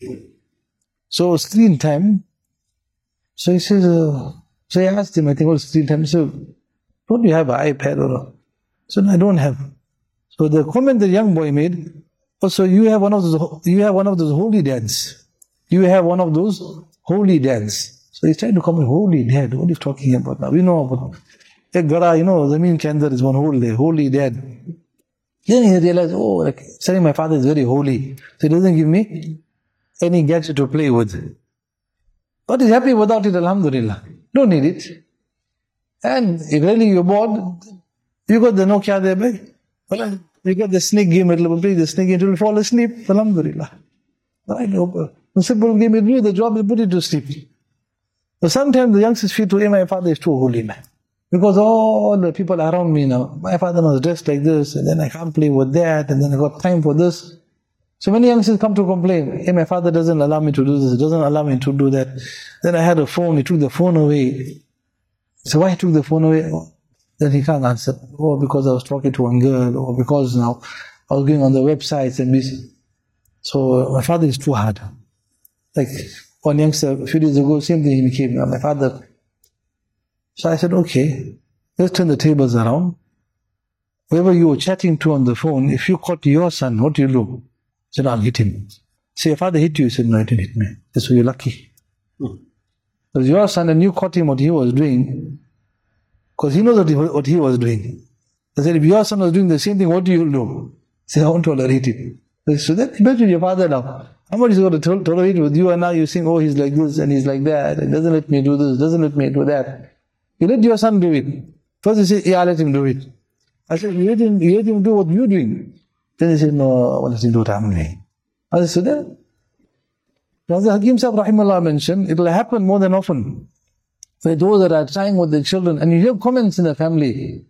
So screen time, so he says, so I asked him, I think, what screen time? He said, don't you have an iPad or? So no, I don't have. So the comment the young boy made, oh, so you have one of those holy dads. You have one of those holy dads. So he's trying to comment, holy dad, what are you talking about now? We know about ek gara, Zameen ke andar is one holy dad. Then he realized, oh, like saying my father is very holy. So he doesn't give me any gadget to play with. But he's happy without it, alhamdulillah. Don't need it. And if really you're bored, you got the Nokia there, babe. Well, you got the snake game, it will play the snake game, it will fall asleep, alhamdulillah. Right? A simple game, it will do the job, it put it to sleep. But sometimes the youngsters feel to, hey, my father is too holy, man. Because all the people around me now, my father was dressed like this, and then I can't play with that, and then I got time for this. So many youngsters come to complain, hey, my father doesn't allow me to do this, doesn't allow me to do that. Then I had a phone, he took the phone away. So why he took the phone away? Then he can't answer. Oh, because I was talking to one girl, or because now I was going on the websites and this. So my father is too hard. Like one youngster a few days ago, same thing he became, my father. So I said, okay, let's turn the tables around. Whoever you were chatting to on the phone, if you caught your son, what do you do? I said, I'll hit him. Say, your father hit you? He said, no, he didn't hit me. That's why you're lucky. It was your son and you caught him what he was doing, because he knows what he was doing. I said, if your son was doing the same thing, what do you do? Say, I won't tolerate it. So then imagine your father now. How much is going to tolerate with you, and now you're saying, oh, he's like this and he's like that, and doesn't let me do this, doesn't let me do that. You let your son do it. First you say, yeah, let him do it. I said, you let him do what you're doing. Then he said, no, let him do what I'm doing. I said, so then, Raza Hakim Sahib Rahimullah mentioned, it will happen more than often. For those that are trying with their children, and you hear comments in the family,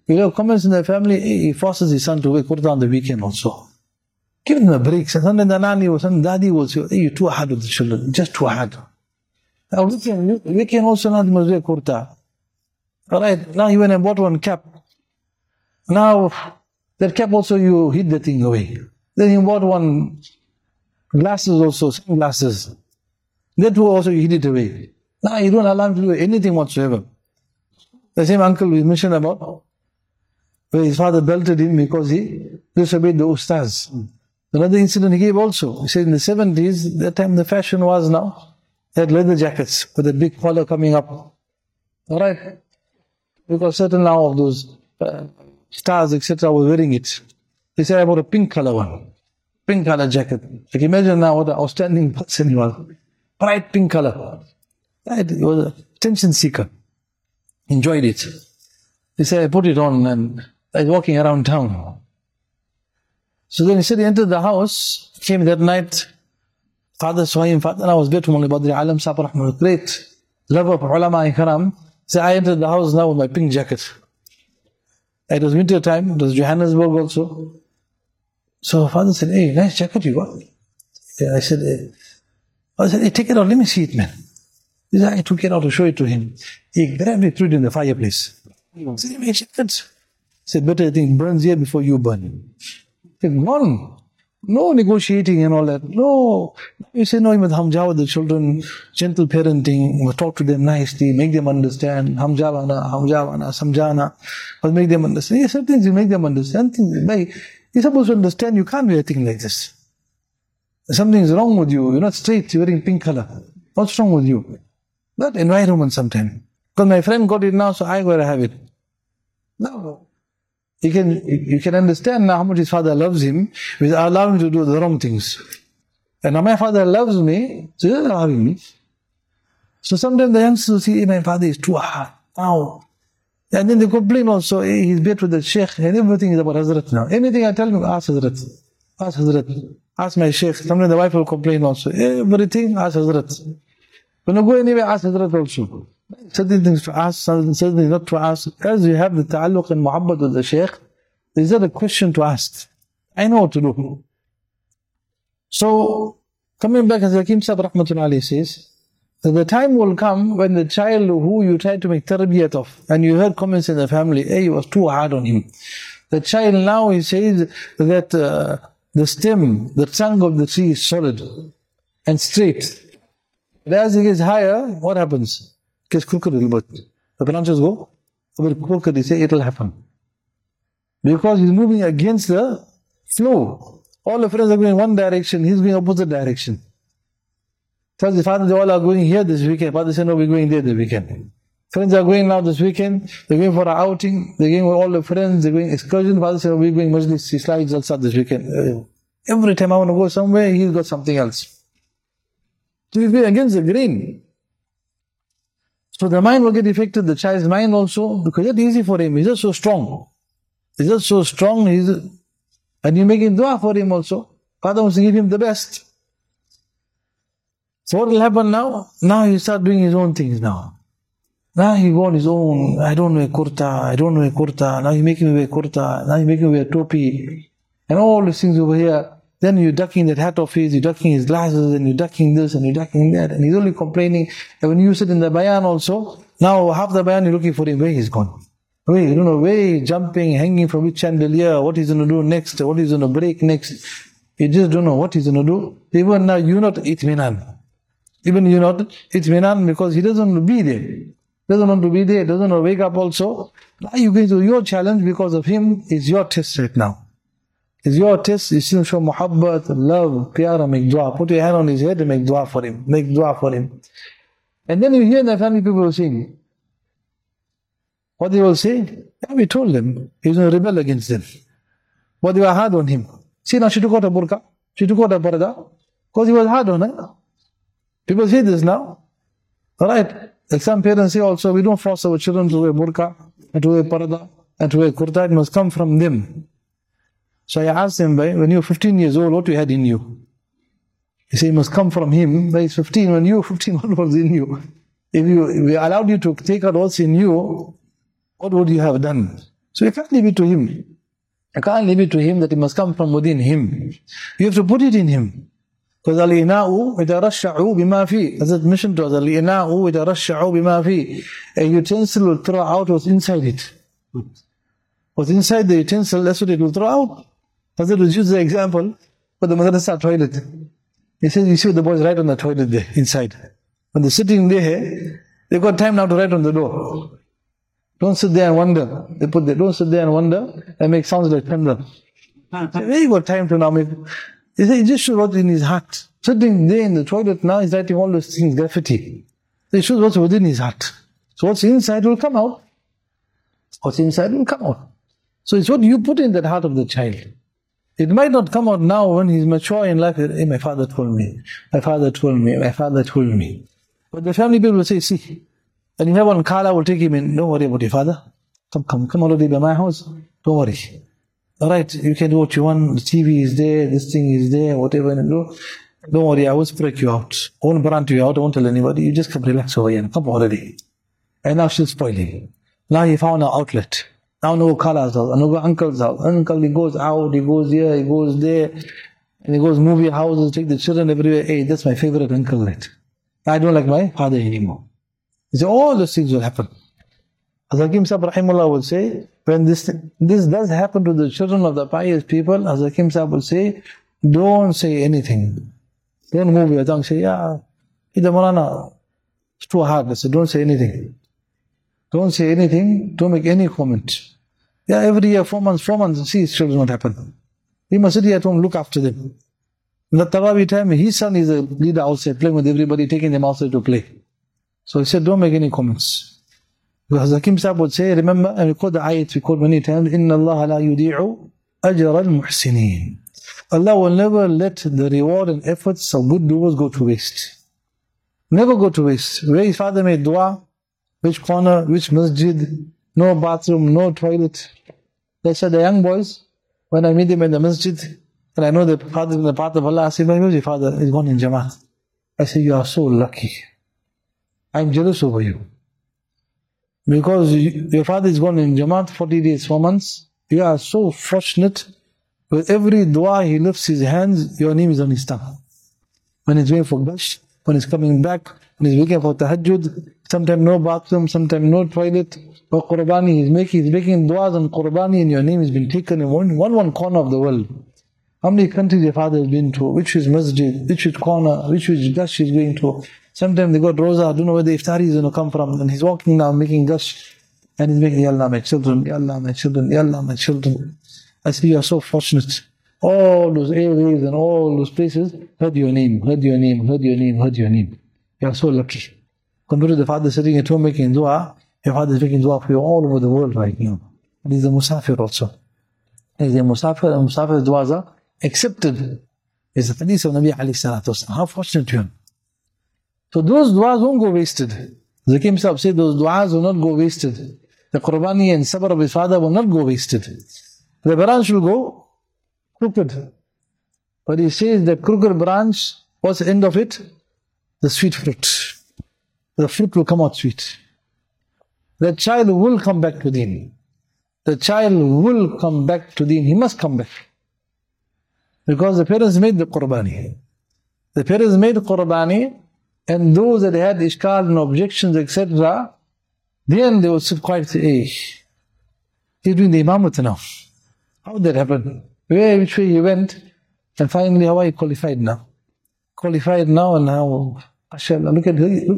he forces his son to wear kurta on the weekend also. Give them a break. Son and Nani or son Daddy will say, hey, you're too hard with the children, just too hard. Now weekend also not must wear kurta. Alright, now you went and bought one cap. Now, that cap also you hid the thing away. Then you bought one glasses also, sunglasses. That too also you hid it away. Now you don't allow him to do anything whatsoever. The same uncle we mentioned about, where his father belted him because he disobeyed the ustaz. Another incident he gave also. He said in the 70s, that time the fashion was now, they had leather jackets with a big collar coming up. Alright? Because certain now of those stars, etc., were wearing it. He said, I bought a pink color one. pink color jacket. Like imagine now what an outstanding person he was. Bright pink color. Right? He was an attention seeker. Enjoyed it. He said, I put it on and I was walking around town. So then he said he entered the house, came that night, father saw him, father I was Baitul Mawlana Badri Alam Sahib Rahmah, great lover of ulama and karam. So I entered the house now with my pink jacket. It was winter time, it was Johannesburg also. So father said, hey, nice jacket you got. Yeah, I said, hey, take it out, let me see it, man. He said, I took it out to show it to him. He grabbed it, threw it in the fireplace. He said, my jacket. He said, better I think burns here before you burn. Gone. No negotiating and all that. No. You say, no, you must hamjawa the children, gentle parenting, you must talk to them nicely, make them understand. Hamjawana, samjana. But make them understand. Yes, some things you make them understand. You're supposed to understand you can't wear a thing like this. Something's wrong with you. You're not straight, you're wearing pink color. What's wrong with you? That environment sometimes. Because my friend got it now, so I gotta have it. No. You can understand now how much his father loves him without allowing him to do the wrong things. And now my father loves me, so he's allowing me. So sometimes the youngsters will see, my father is too hard. Now. And then they complain also, he's bet with the sheikh, and everything is about Hazrat now. Anything I tell him, ask Hazrat. Ask Hazrat. Ask my sheikh. Sometimes the wife will complain also. Everything, ask Hazrat. When you go anywhere, ask Hazrat also. Certain things to ask, certain things not to ask. As you have the ta'alluq and muhabbat with the shaykh, is that a question to ask? I know what to do. So, coming back as Hakim Sahib Rahmatullah Alayhi says, that the time will come when the child who you try to make tarbiyat of, and you heard comments in the family, hey, it was too hard on him. The child now, he says that the stem, the trunk of the tree is solid and straight. But as it gets higher, what happens? It gets crooked a little bit. The branches go a bit crooked, he say it will happen. Because he's moving against the flow. All the friends are going one direction, he's going opposite direction. Tells the father, they all are going here this weekend. Father said, no, we're going there this weekend. Friends are going now this weekend, they're going for an outing, they're going with all the friends, they're going excursion. Father said, we're going Majlis Islamic Jalsa this weekend. Every time I want to go somewhere, he's got something else. So he's going against the grain. So the mind will get affected, the child's mind also, because it's easy for him. He's just so strong. He's just so strong, and you're making dua for him also. Father wants to give him the best. So what will happen now? Now he start doing his own things now. Now he go on his own, I don't wear kurta, now he making me wear kurta, now he making me wear topi, and all these things over here. Then you're ducking that hat of his, you're ducking his glasses, and you're ducking this, and you're ducking that, and he's only complaining. And when you sit in the bayan also, now half the bayan you're looking for him, where he's gone. Where, you don't know, where he's jumping, hanging from which chandelier, what he's going to do next, what he's going to break next. You just don't know what he's going to do. Even now you're not itminan. Even you're not itminan because he doesn't want to be there. Doesn't want to be there, doesn't want to wake up also. Now you're going to your challenge because of him is your test right now. It's your test, you still show muhabbat, love, pyara, make dua. Put your hand on his head and make dua for him. Make dua for him. And then you hear the family people saying, what they will say? Yeah, we told them, he's going to rebel against them. But they were hard on him. See now, she took out a burqa, she took out a parda, because he was hard on her. People say this now. Alright, like some parents say also, we don't force our children to wear burqa, and to wear parda, and to wear kurta, it must come from them. So I asked him, when you were 15 years old, what you had in you? He said, it must come from him. But he's 15, when you were 15, what was in you? If we allowed you to take out what's in you, what would you have done? So you can't leave it to him. You can't leave it to him that it must come from within him. You have to put it in him. Because al-ina'u itarasha'u bima fi. As it mentioned to us, al-ina'u itarasha'u bima fi. A utensil will throw out what's inside it. What's inside the utensil, that's what it will throw out. As it was used the example for the madrasa toilet. He says, you see the boys write on the toilet there, inside. When they're sitting there, they've got time now to write on the door. Don't sit there and wonder. They put there, don't sit there and wonder and make sounds like thunder. Where you got time to now make? He said, he just shows what's in his heart. Sitting there in the toilet now, he's writing all those things, graffiti. He shows what's within his heart. So what's inside will come out. What's inside will come out. So it's what you put in that heart of the child. It might not come out now when he's mature in life. Hey, my father told me, my father told me, my father told me. But the family people will say, see, and you have one Kala will take him in, don't worry about your father. Come already by my house. Don't worry. Alright, you can do what you want, the TV is there, this thing is there, whatever you do. Don't worry, I won't break you out. I won't brand you out, I won't tell anybody. You just come relax over here. Come already. And now she's spoiling. Now he found an outlet. Now no Kala's house, no uncle's house. Uncle, he goes out, he goes here, he goes there, and he goes movie houses, take the children everywhere. Hey, that's my favorite uncle. I don't like my father anymore. He said, all those things will happen. Hazrat Hakim Sahib Rahimullah will say, when this does happen to the children of the pious people, Hazrat Hakim Sahib will say, don't say anything. Don't move your tongue. Say, yeah, Ida Maulana, it's too hard. I said, don't say anything. Don't say anything. Don't make any comment. Yeah, every year, 4 months, see his children what happen. He must sit here at home, look after them. In the Tarawih time, his son is a leader outside, playing with everybody, taking them outside to play. So he said, don't make any comments. Because Hakim Sahib would say, remember, and we quote the ayat, we quote many times, إِنَّ اللَّهَ لَا يُدِيعُ أَجْرَ الْمُحْسِنِينَ. Allah will never let the reward and efforts of good doers go to waste. Never go to waste. Where his father made dua, which corner, which masjid, no bathroom, no toilet. They said, the young boys, when I meet them in the masjid, and I know the father is in the path of Allah, I say, where's your father? He's gone in Jamaat. I say, you are so lucky. I'm jealous over you. Because your father is gone in Jamaat 40 days, 4 months. You are so fortunate. With every dua he lifts his hands, your name is on his tongue. When he's going for Gash, when he's coming back, when he's waking for Tahajjud, sometimes no bathroom, sometimes no toilet. For Qurbani, he's making duas on Qurbani, and your name has been taken in one corner of the world. How many countries your father has been to? Which is masjid, which is corner, which is Gash he's going to. Sometimes they got Roza, I don't know where the iftari is going to come from. And he's walking now, making Gash, and he's making, Ya Allah, my children, Ya Allah, my children, Ya Allah, my children. I say, you are so fortunate. All those airways and all those places heard your name, heard your name, heard your name, heard your name. You are so lucky. Compared to the father sitting at home making dua, your father is making dua for you all over the world right now. And he's a musafir also. He's a musafir, and musafir's duas are accepted. It's the hadith of Nabi alayhi salatu wasalam. How fortunate you are. So those duas won't go wasted. Hakim Sahib said those duas will not go wasted. The Qurbani and sabr of his father will not go wasted. The branch will go crooked. But he says the crooked branch, what's the end of it? The sweet fruit. The fruit will come out sweet. The child will come back to Deen. The child will come back to Deen. He must come back. Because the parents made the Qurbani. The parents made Qurbani, and those that had ishkal and objections, etc., then they would sit quiet and say, hey, he's doing the imamat now. How did that happen? Which way he went, and finally how are you qualified now? Qualified now, and now, mashallah, look at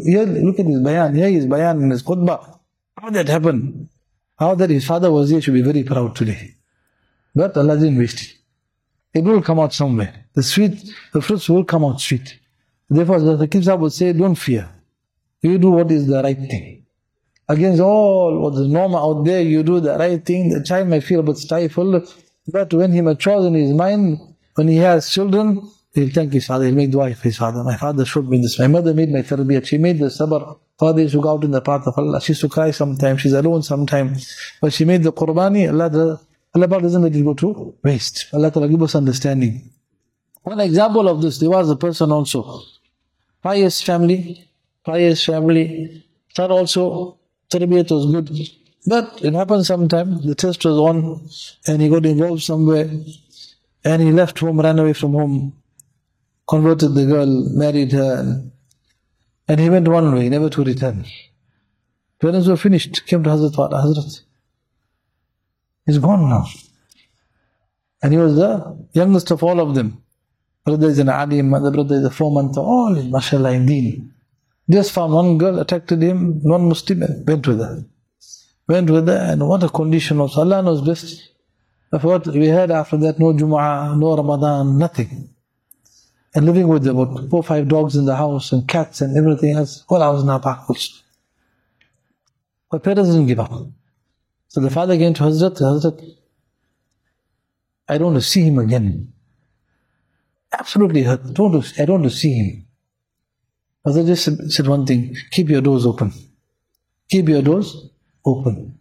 his bayan, here is bayan in his khutbah. How did that happen? How that his father was here should be very proud today. But Allah didn't waste it. It will come out somewhere. The fruits will come out sweet. Therefore, the Hakim Sahib would say, don't fear. You do what is the right thing. Against all what is normal out there, you do the right thing. The child may feel a bit stifled, but when he matures in his mind, when he has children, he'll thank his father, he'll make dua for his father. My father showed me this. My mother made my tarbiyat. She made the sabr. Father used to go out in the path of Allah. She used to cry sometimes. She's alone sometimes. But she made the Qurbani. Allah doesn't let it go to waste. Allah Ta'ala give us understanding. One example of this, there was a person also. Pious family. Son also, tarbiyat was good. But it happened sometime, the test was on, and he got involved somewhere, and he left home, ran away from home, converted the girl, married her, and he went one way, never to return. Parents were finished, came to Hazrat. He's gone now. And he was the youngest of all of them. Brother is an alim, the brother is a 4-month-old, all in mashallah in deen. Just found one girl, attracted him, non-Muslim, and went with her. And what a condition also. Allah knows best. Of what we had after that, no Jumu'ah, no Ramadan, nothing. And living with about 4 or 5 dogs in the house, and cats and everything else. All I was now backwards. But parents didn't give up. So the father came to Hazrat, I don't want to see him again. Absolutely hurt. I don't want to see him. Hazrat just said one thing, keep your doors open. Keep your doors open.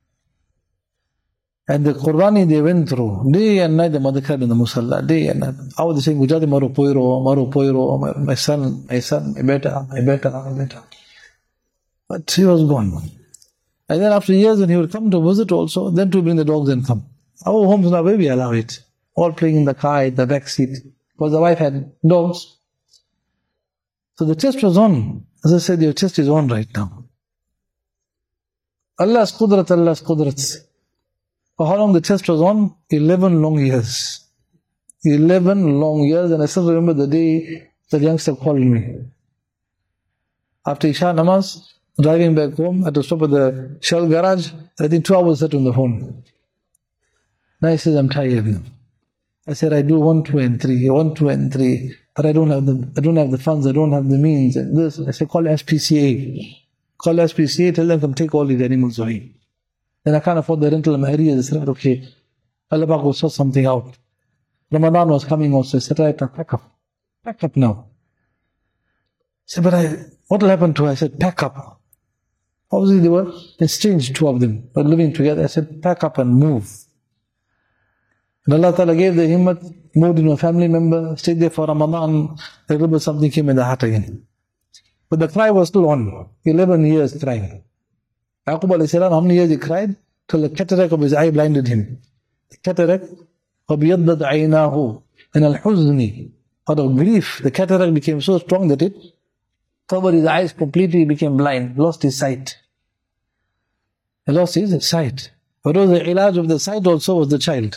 And the Qurbani they went through, day and night the mother cried in the Musalla, day and night. I was saying, Gujati Maru Poiro, my son, my beta. But he was gone. And then after years when he would come to visit also, then to bring the dogs and come. Our homes now, where we allow it. All playing in the car, in the back seat. Because the wife had dogs. So the test was on. As I said, your test is on right now. Allah's qudrat. For how long the test was on? 11 long years. 11 long years. And I still remember the day the youngster called me. After Isha Namaz, driving back home, I had to stop at the Shell garage. I think 2 hours sat on the phone. Now he says, I'm tired. I said, I do 1, 2 and 3, 1, 2 and 3. But I don't have the funds, I don't have the means. And this, I said, call SPCA. Call SPCA, tell them come take all these animals away. Then I can't afford the rental of my area. I said, okay. Allah will sort something out. Ramadan was coming also. I said, right now, pack up. Pack up now. I said, but what will happen to her? I said, pack up. Obviously they were estranged, 2 of them, but living together. I said, pack up and move. And Allah Ta'ala gave the himmat, moved into a family member, stayed there for Ramadan, a little bit something came in the heart again. But the cry was still on. 11 years crying. Yaqub alayhi salam, how many years he cried? Till the cataract of his eye blinded him. The cataract, فَبْيَضَّتْ عَيْنَاهُ مِنَ الْحُزْنِ. Out of grief, the cataract became so strong that it covered his eyes completely, he became blind, lost his sight. He lost his sight. But the ilaj of the sight also was the child.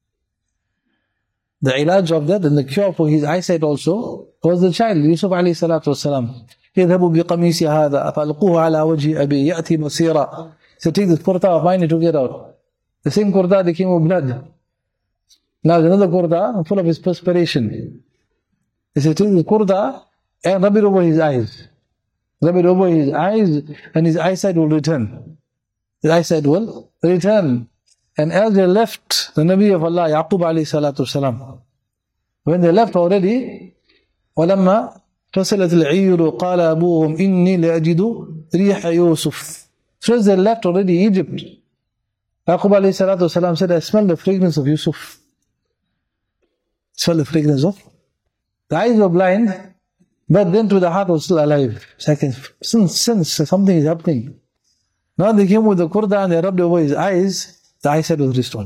The ilaj of that and the cure for his eyesight also was the child, Yusuf alayhi salatu wasalam. يَذْهَبُ بِقَمِيسِ هَذَا فَأَلْقُوهُ عَلَى وَجْهِ أَبِي يَأْتِي مَصِيرًا. So take this kurta of mine and took it out. The same kurta became of blood. Now there's another kurta full of his perspiration. He said, take this kurta and rub it over his eyes. Rub it over his eyes and his eyesight will return. His eyesight will return. And as they left the Nabi of Allah, Yaqub alayhi salatu wasalam, when they left already, وَلَمَّا فَصِلَتِ الْعِيرُ قَالَ أَبُوهُمْ إِنِّي لَأَجِدُ رِيحَ يُوسُفَ. So as they left already Egypt, Yaqub alayhi salatu wasalam said, I smell the fragrance of Yusuf. Smell the fragrance of. The eyes were blind, but then to the heart was still alive. So I can sense something is happening. Now they came with the kurda and they rubbed over his eyes, the eyesight was restored.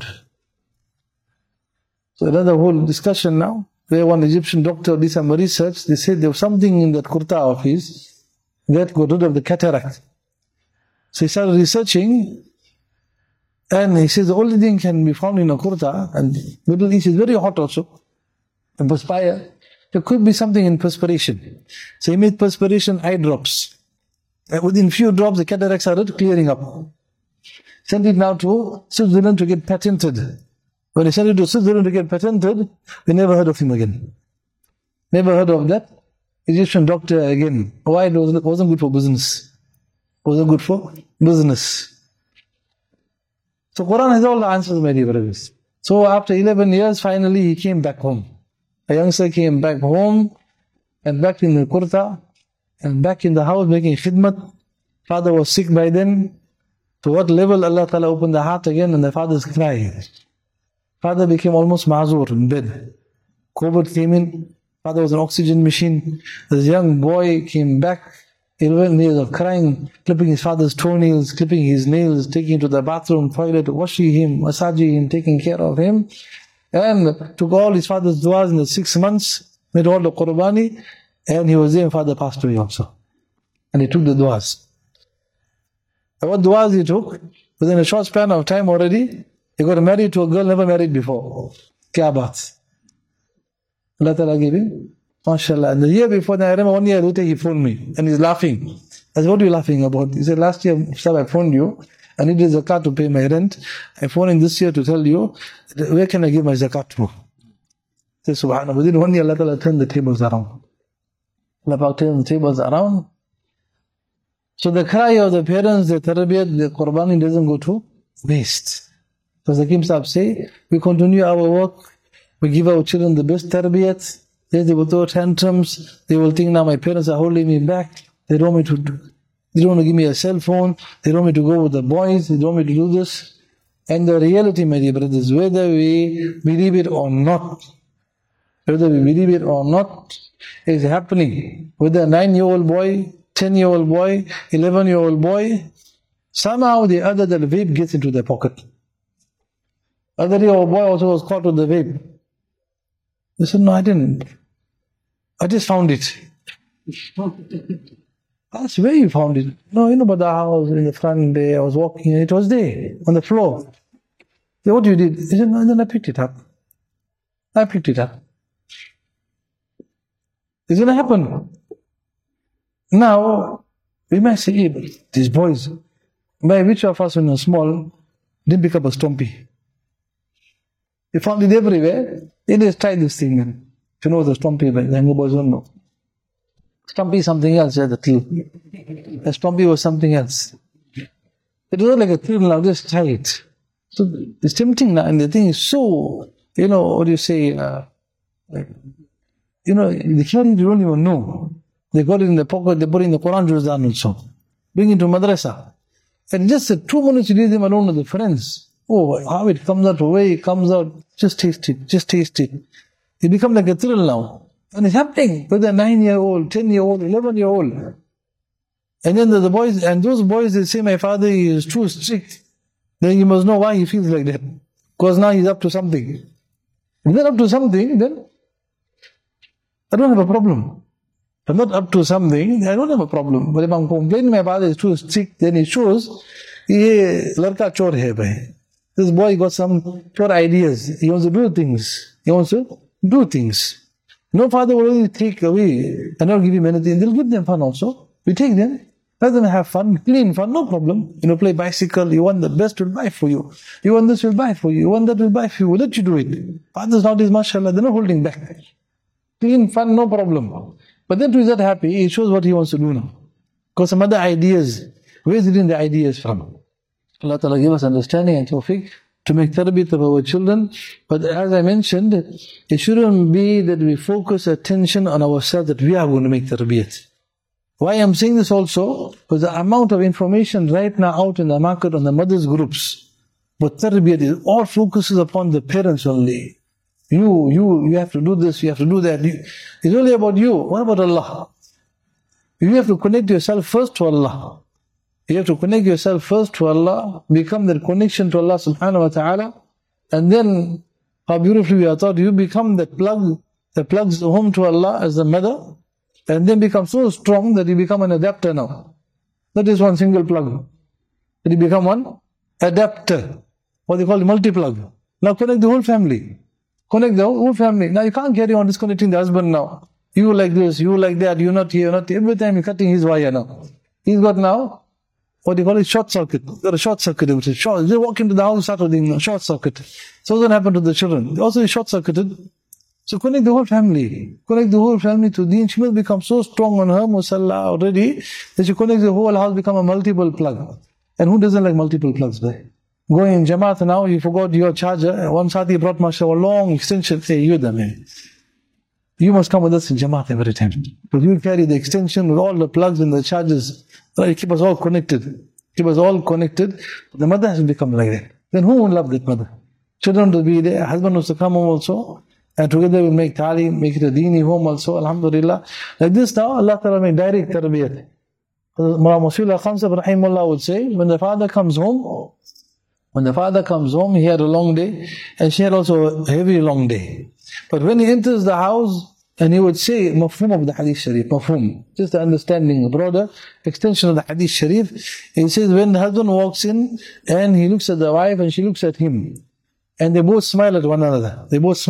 So another whole discussion now, where one Egyptian doctor did some research, they said there was something in that kurta of his that got rid of the cataract. So he started researching, and he says the only thing can be found in a kurta, and Middle East is very hot also, and perspire. There could be something in perspiration. So he made perspiration eye drops. And within few drops, the cataract started clearing up. Sent it now to Switzerland to get patented. When he sent it to Switzerland to get patented, we never heard of him again. Never heard of that Egyptian doctor again. Why? It wasn't good for business. Wasn't good for business. So Quran has all the answers, my dear brothers. So after 11 years, finally he came back home. A youngster came back home and back in the kurta and back in the house making khidmat. Father was sick by then. To what level Allah Ta'ala opened the heart again and the father's crying. Father became almost ma'zur in bed. COVID came in. Father was an oxygen machine. This young boy came back, 11 years of crying, clipping his father's toenails, clipping his nails, taking him to the bathroom, toilet, washing him, massaging him, taking care of him. And took all his father's du'as in the 6 months, made all the qurbani, and he was there and father passed away also. And he took the du'as. And what du'as he took? Within a short span of time already, he got married to a girl never married before. Kya baat. Allah Ta'ala gave him. MashaAllah. And the year before that, I remember 1 year later he phoned me and he's laughing. I said, what are you laughing about? He said, last year, Sir, I phoned you. I needed zakat to pay my rent. I phoned in this year to tell you, where can I give my zakat to? He said, subhanAllah. Within 1 year, Allah Ta'ala turned the tables around. Allah turned the tables around. So the cry of the parents, the tarbiyat, the qurbani doesn't go to waste. As Hakim Sahib say, we continue our work, we give our children the best tarbiyat. Then they will throw tantrums, they will think now my parents are holding me back, they don't want to give me a cell phone, they don't want me to go with the boys, they don't want me to do this. And the reality, my dear brothers, whether we believe it or not, is happening. Whether a 9-year-old boy, 10-year-old boy, 11-year-old boy, somehow the other, the vape gets into their pocket. Other year-old boy also was caught with the vape. They said, no, I didn't. I just found it. Asked, where you found it? No, about the house in the front there. I was walking, it was there, on the floor. Said, what you did? He said, no, then I picked it up. It's going to happen. Now, we might say, hey, these boys, by which of us when we were small, didn't pick up a stompy? We found it everywhere. They just tried this thing. And if you know the stompy, the younger boys don't know. Stompy is something else, the till. The stompy was something else. It was like a till now, just try it. So it's tempting now, and the thing is so, what do you say, the children don't even know. They got it in the pocket, they put it in the Quran Juz also. Bring it to madrasa. And just 2 minutes you leave them alone with the friends. Oh, how it comes out, the way it comes out, just taste it. It becomes like a thrill now. And it's happening with a 9-year-old, 10-year-old, 11-year-old. And then the boys, and those boys, they say, my father is too strict. Then you must know why he feels like that. Because now he's up to something. If they're up to something, then I don't have a problem. If I'm not up to something, I don't have a problem. But if I'm complaining my father is too strict, then it shows, ye ladka chor hai bhai. This boy got some pure ideas. He wants to do things. No father will only take away and not give him anything. They'll give them fun also. We take them. Let them have fun, clean fun, no problem. Play bicycle, you want the best, will buy for you. You want this, will buy for you. You want that, will buy for you. We'll let you do it. Fathers nowadays, mashallah, they're not holding back. Clean fun, no problem. But then to be that happy, it shows what he wants to do now. Because some other ideas, where is he getting the ideas from? Allah Ta'ala give us understanding and tawfiq to make tarbiyat of our children. But as I mentioned, it shouldn't be that we focus attention on ourselves that we are going to make tarbiyat. Why I'm saying this also? Because the amount of information right now out in the market on the mothers groups, but tarbiyat is all focuses upon the parents only. You have to do this, you have to do that. It's only about you. What about Allah? You have to connect yourself first to Allah. You have to connect yourself first to Allah, become that connection to Allah subhanahu wa ta'ala, and then how beautifully we are taught, you become that plug that plugs the home to Allah as the mother, and then become so strong that you become an adapter now. That is one single plug. That you become one adapter. What they call multi-plug. Now connect the whole family. Connect the whole family. Now you can't carry on disconnecting the husband now. You like this, you like that, you're not here, not here. Every time you're cutting his wire now. He's got now, what do you call it, short circuit. He's got a short circuit. They walk into the house, start with a short circuit. So what's going to happen to the children? Also is short circuited. So connect the whole family. Connect the whole family to Deen. She will become so strong on her musalla already that she connects the whole house, become a multiple plug. And who doesn't like multiple plugs? Going in Jamaat now, you forgot your charger. One Sati brought mashallah a long extension. Say, you must come with us in Jamaat every time. Because you carry the extension with all the plugs and the chargers. Right, keep us all connected. Keep us all connected. The mother has become like that. Then who would love that mother? Children will be there. Husband wants to come home also. And together we'll make ta'lim, make it a deeni home also. Alhamdulillah. Like this now, Allah Ta'ala make direct tarbiyat. Mullah Masihullah Khamsab Rahimullah would say, when the father comes home, he had a long day, and she had also a heavy long day. But when he enters the house, and he would say, mafhum of the hadith sharif, mafhum, just the understanding, a broader extension of the hadith sharif. He says, when the husband walks in, and he looks at the wife, and she looks at him, and they both smile at one another.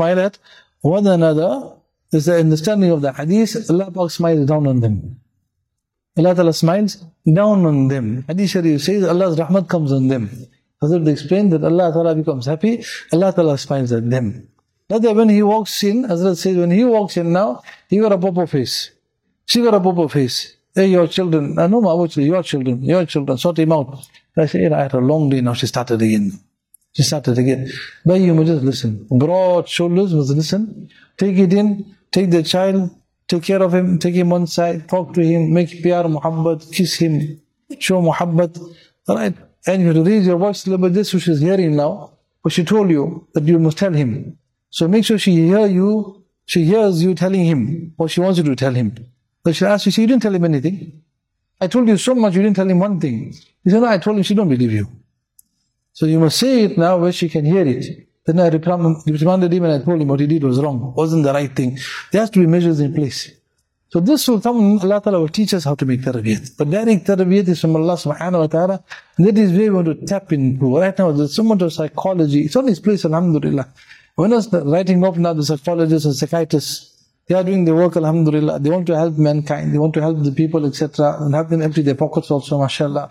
There's the understanding of the hadith. Allah Ta'ala smiles down on them. Allah Ta'ala smiles down on them. Hadith Sharif says Allah's rahmat comes on them. Hazrat explained that Allah Ta'ala becomes happy. Allah Ta'ala smiles at them. Not that when he walks in, Hazrat says when he walks in now, he got a popo face. She got a popo face. Hey, your children. No, your children, sort him out. I say, I had a long day now, she started again. She started again. But you must just listen. Broad shoulders must listen. Take it in, take the child, take care of him, take him on side, talk to him, make pyar muhabbat, kiss him, show muhabbat. Alright? And you have to raise your voice a little bit. This which she's hearing now, but she told you that you must tell him. So make sure she hears you telling him what she wants you to tell him. But she'll ask you, see, you didn't tell him anything. I told you so much, you didn't tell him one thing. He said, no, I told him, she don't believe you. So you must say it now where she can hear it. Then I reprimanded him and I told him what he did was wrong, wasn't the right thing. There has to be measures in place. So this will come, Allah Ta'ala will teach us how to make tarbiyat. But direct tarbiyat is from Allah Subhanahu Wa Ta'ala. That is where we want to tap into. Right now there's so much of psychology. It's on its place, alhamdulillah. When I was writing up now, the psychologists and psychiatrists, they are doing their work, alhamdulillah. They want to help mankind, they want to help the people, etc. And have them empty their pockets also, mashallah.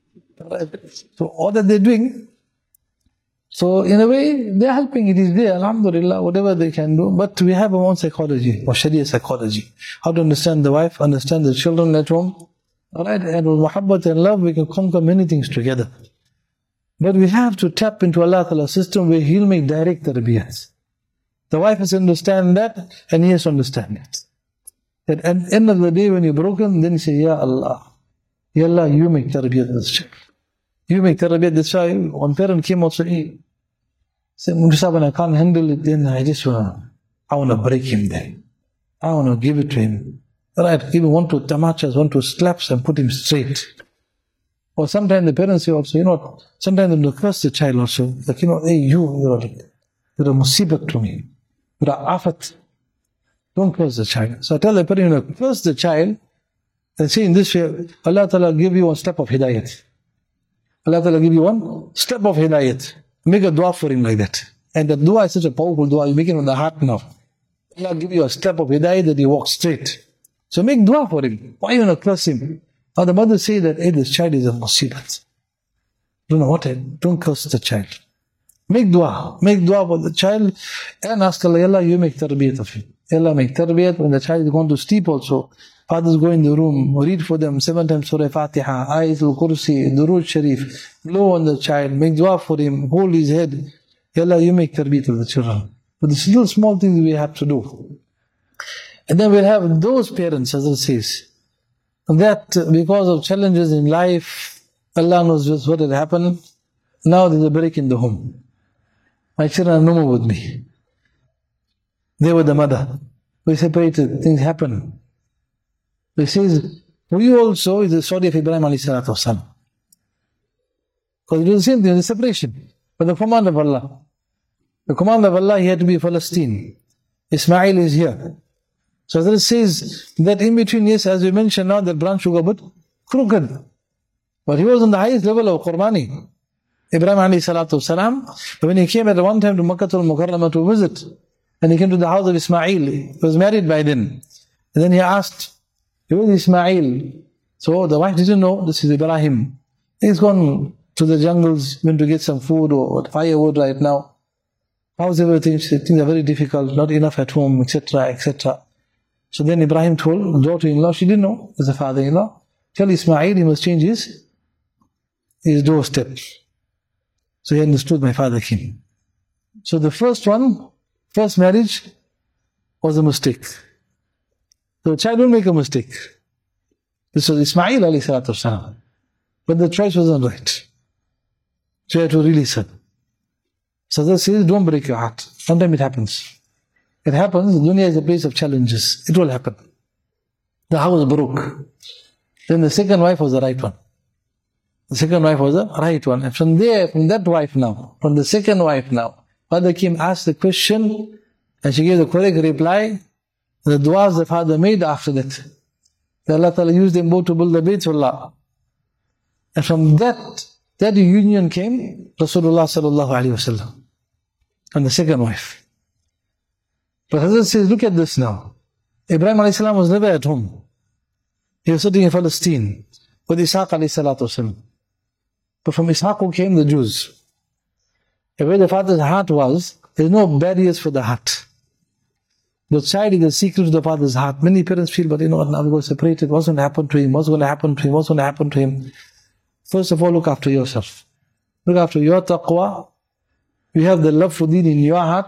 So all that they're doing, so in a way, they're helping, it is there, alhamdulillah, whatever they can do. But we have our own psychology, or Sharia psychology. How to understand the wife, understand the children at home. Alright, and with muhabbat and love, we can conquer many things together. But we have to tap into Allah Ta'ala's system where He'll make direct tarbiyat. The wife has to understand that, and he has to understand it. That at the end of the day, when you're broken, then you say, Ya Allah, you make tarbiyat this child. You make tarbiyat this child. One parent came out and said, Mujisa, when I can't handle it, then I want to break him then. I want to give it to him. Right, even want to tamachas, want to slaps and put him straight. Or sometimes the parents say also, sometimes they curse the child also. Like, hey, you're a musibat to me. You're a afat. Don't curse the child. So I tell the parent, curse the child and say in this way, Allah Ta'ala give you one step of hidayat. Allah Ta'ala give you one step of hidayat. Make a dua for him like that. And the dua is such a powerful dua, you make it on the heart now. Allah give you a step of hidayat that he walks straight. So make dua for him. Why you want to curse him? Now the mother say that, hey, this child is a musibat. Don't know what, don't curse the child. Make dua for the child and ask Allah, you make tarbiyat of him. Allah make tarbiyat when the child is going to sleep also. Fathers go in the room, read for them 7 times Surah Fatiha, Ayatul Kursi, Durood Sharif, blow on the child, make dua for him, hold his head. Allah, you make tarbiyat of the children. But these little small things we have to do. And then we'll have those parents, as it says, that because of challenges in life, Allah knows just what had happened. Now there's a break in the home. My children are no more with me. They were the mother. We separated, things happen. He says, we also is the story of Ibrahim alayhi salatu wasalam. Because it was the same thing, the separation. But the command of Allah. The command of Allah, he had to be Palestine. Ismail is here. So it says that in between, yes, as we mentioned now, that branch will go but crooked. But he was on the highest level of Qurbani. Ibrahim alayhi salatu wasalam, when he came at one time to Makkah al-Mukarramah to visit, and he came to the house of Ismail, he was married by then. And then he asked, who is Ismail? So the wife didn't know, this is Ibrahim. He's gone to the jungles, went to get some food or firewood right now. How's everything? She said, things are very difficult, not enough at home, etc., etc. So then Ibrahim told daughter-in-law, she didn't know, as a father-in-law, tell Ismail he must change his doorstep. So he understood my father came. So the first marriage was a mistake. So the child will make a mistake. This was Ismail alayhi salatu wasalam. But the choice wasn't right. So you have to release her. So that says, don't break your heart. Sometimes it happens. It happens, dunya is a place of challenges. It will happen. The house broke. Then the second wife was the right one. The second wife was the right one. And from the second wife now, father came, asked the question, and she gave the correct reply. The du'as the father made after that. Allah Ta'ala used them both to build the Baytullah. And from that union came Rasulullah sallallahu alaihi wasallam. And the second wife. But Hazrat says, look at this now. Ibrahim alayhi salam was never at home. He was sitting in Palestine with Ishaq alayhi salatu wasalam. But from Ishaq came the Jews. And where the father's heart was, there's no barriers for the heart. The child is the secret to the father's heart. Many parents feel, but now we got separated. What's going to happen to him? What's going to happen to him? What's going to happen to him? First of all, look after yourself. Look after your taqwa. you have the love for deen in your heart,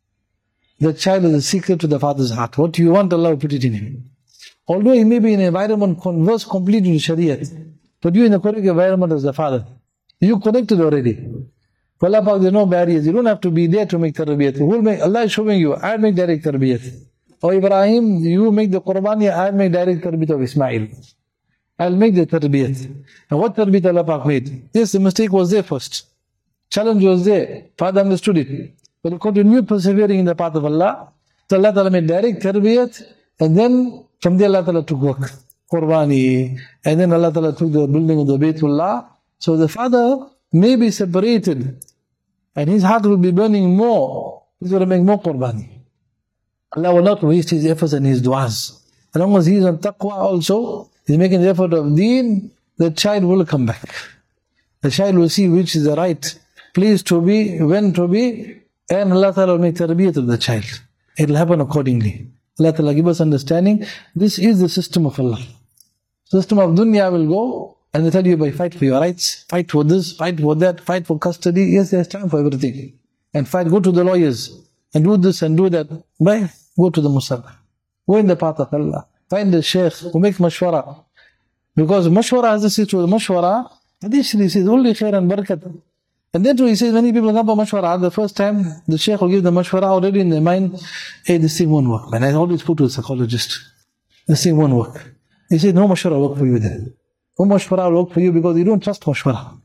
the child is a secret to the father's heart. What you want, Allah will put it in him. Although he may be in an environment converse completely to Shariat, but you in the correct environment as the father. You connected already. For Allah, there's no barriers. You don't have to be there to make tarbiyat. Allah is showing you, I'll make direct tarbiyat. Or Ibrahim, you make the Qurbani, I'll make direct tarbiyat of Ismail. I'll make the tarbiyat. And what tarbiyat Allah Pak made? Yes, the mistake was there first. Challenge was there. Father understood it. But he continued persevering in the path of Allah. So Allah Ta'ala made direct tarbiyat. And then from there Allah Ta'ala took work. Qurbani. And then Allah Ta'ala took the building of the Baytullah. So the father may be separated. And his heart will be burning more. He's going to make more Qurbani. Allah will not waste his efforts and his du'as. As long as he is on taqwa also, he's making the effort of deen, the child will come back. The child will see which is the right place to be, when to be, and Allah Ta'ala will make tarbiyat of the child. It will happen accordingly. Allah Ta'ala give us understanding. This is the system of Allah. System of dunya will go and they tell you, by fight for your rights, fight for this, fight for that, fight for custody. Yes, there's time for everything. And fight, go to the lawyers and do this and do that. Bye, go to the musalla. Go in the path of Allah. Find the sheikh who make mashwara. Because mashwara has this issue. Mashwara, additionally says only khair and barakat. And then too he says many people come for mashwara. The first time the sheikh will give the mashwara already in their mind, hey, this thing won't work. Man, I always put to a psychologist, this thing won't work. He said, no mashwara will work for you then. No mashwara will work for you because you don't trust mashwara.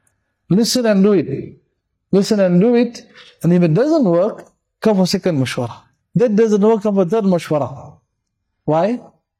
Listen and do it. Listen and do it. And if it doesn't work, come for second mashwara. That doesn't work, come for third mashwara. Why?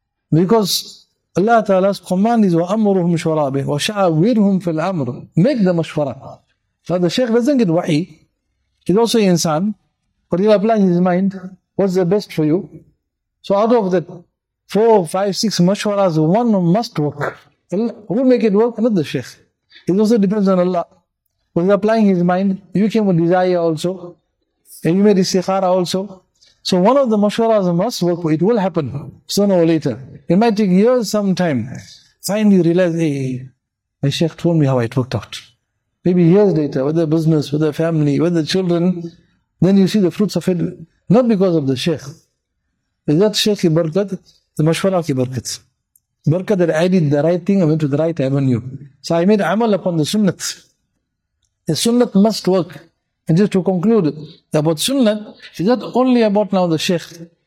Because Allah Ta'ala's command is وَأَمُرُهُمْ شُرَابِهِ وَشَعَوِرْهُمْ فِي الْأَمْرِ. Make the mashwara. Now the Shaykh doesn't get wahi. He's also insan. But he'll apply his mind. What's the best for you? So out of that 4, 5, 6 mashwaras, one must work. Who will make it work? Not the Shaykh. It also depends on Allah. But he's applying his mind. You came with desire also. And you made istikhara also. So one of the mashwaras must work. It will happen sooner or later. It might take years, some time. Finally you realize, hey, my Shaykh told me how it worked out. Maybe years later, with the business, with the family, with the children, then you see the fruits of it. Not because of the Shaykh. Is that Shaykh ki barakat? The mashwara ki barakat. Barakat that I did the right thing, I went to the right avenue. So I made amal upon the sunnat. The sunnat must work. And just to conclude about sunnat, it's not only about now the Shaykh.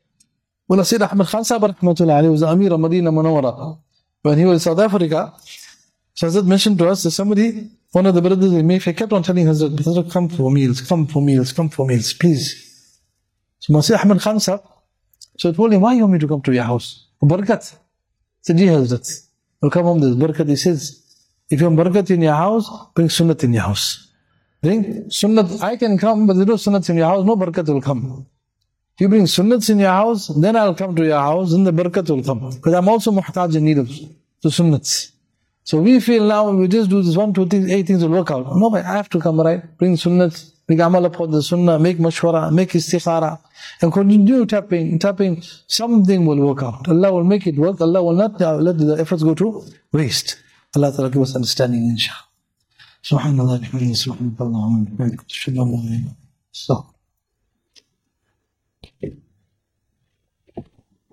When Sayyid Ahmad Khan Sahib rahmatullah alayhi was the Amir of Madinah Munawwara, when he was in South Africa, so Hazrat mentioned to us that somebody, one of the brothers in Mayfair, kept on telling Hazrat, come for meals, come for meals, come for meals, please. So Sayyid Ahmad Khan Sahib, so I told him, why you want me to come to your house? For barakat. He said, Ji Hazrat, we'll come home, there's barakat. He says, if you want barakat in your house, bring sunnat in your house. Bring sunnat, I can come, but there's no sunnat in your house, no barakat will come. If you bring sunnats in your house, then I'll come to your house, and the barakat will come. Because I'm also muhtaj in need of the sunnats. So we feel now, we just do this 1, 2 things, 8 things will work out. No, but I have to come, right? Bring sunnats, make amal upon the sunnah, make mashwara, make istikhara, and continue tapping, something will work out. Allah will make it work. Allah will not let the efforts go to waste. Allah Ta'ala give us understanding, inshallah. Subhanallah, subhanallah, subhanallah, subhanallah, subhanallah.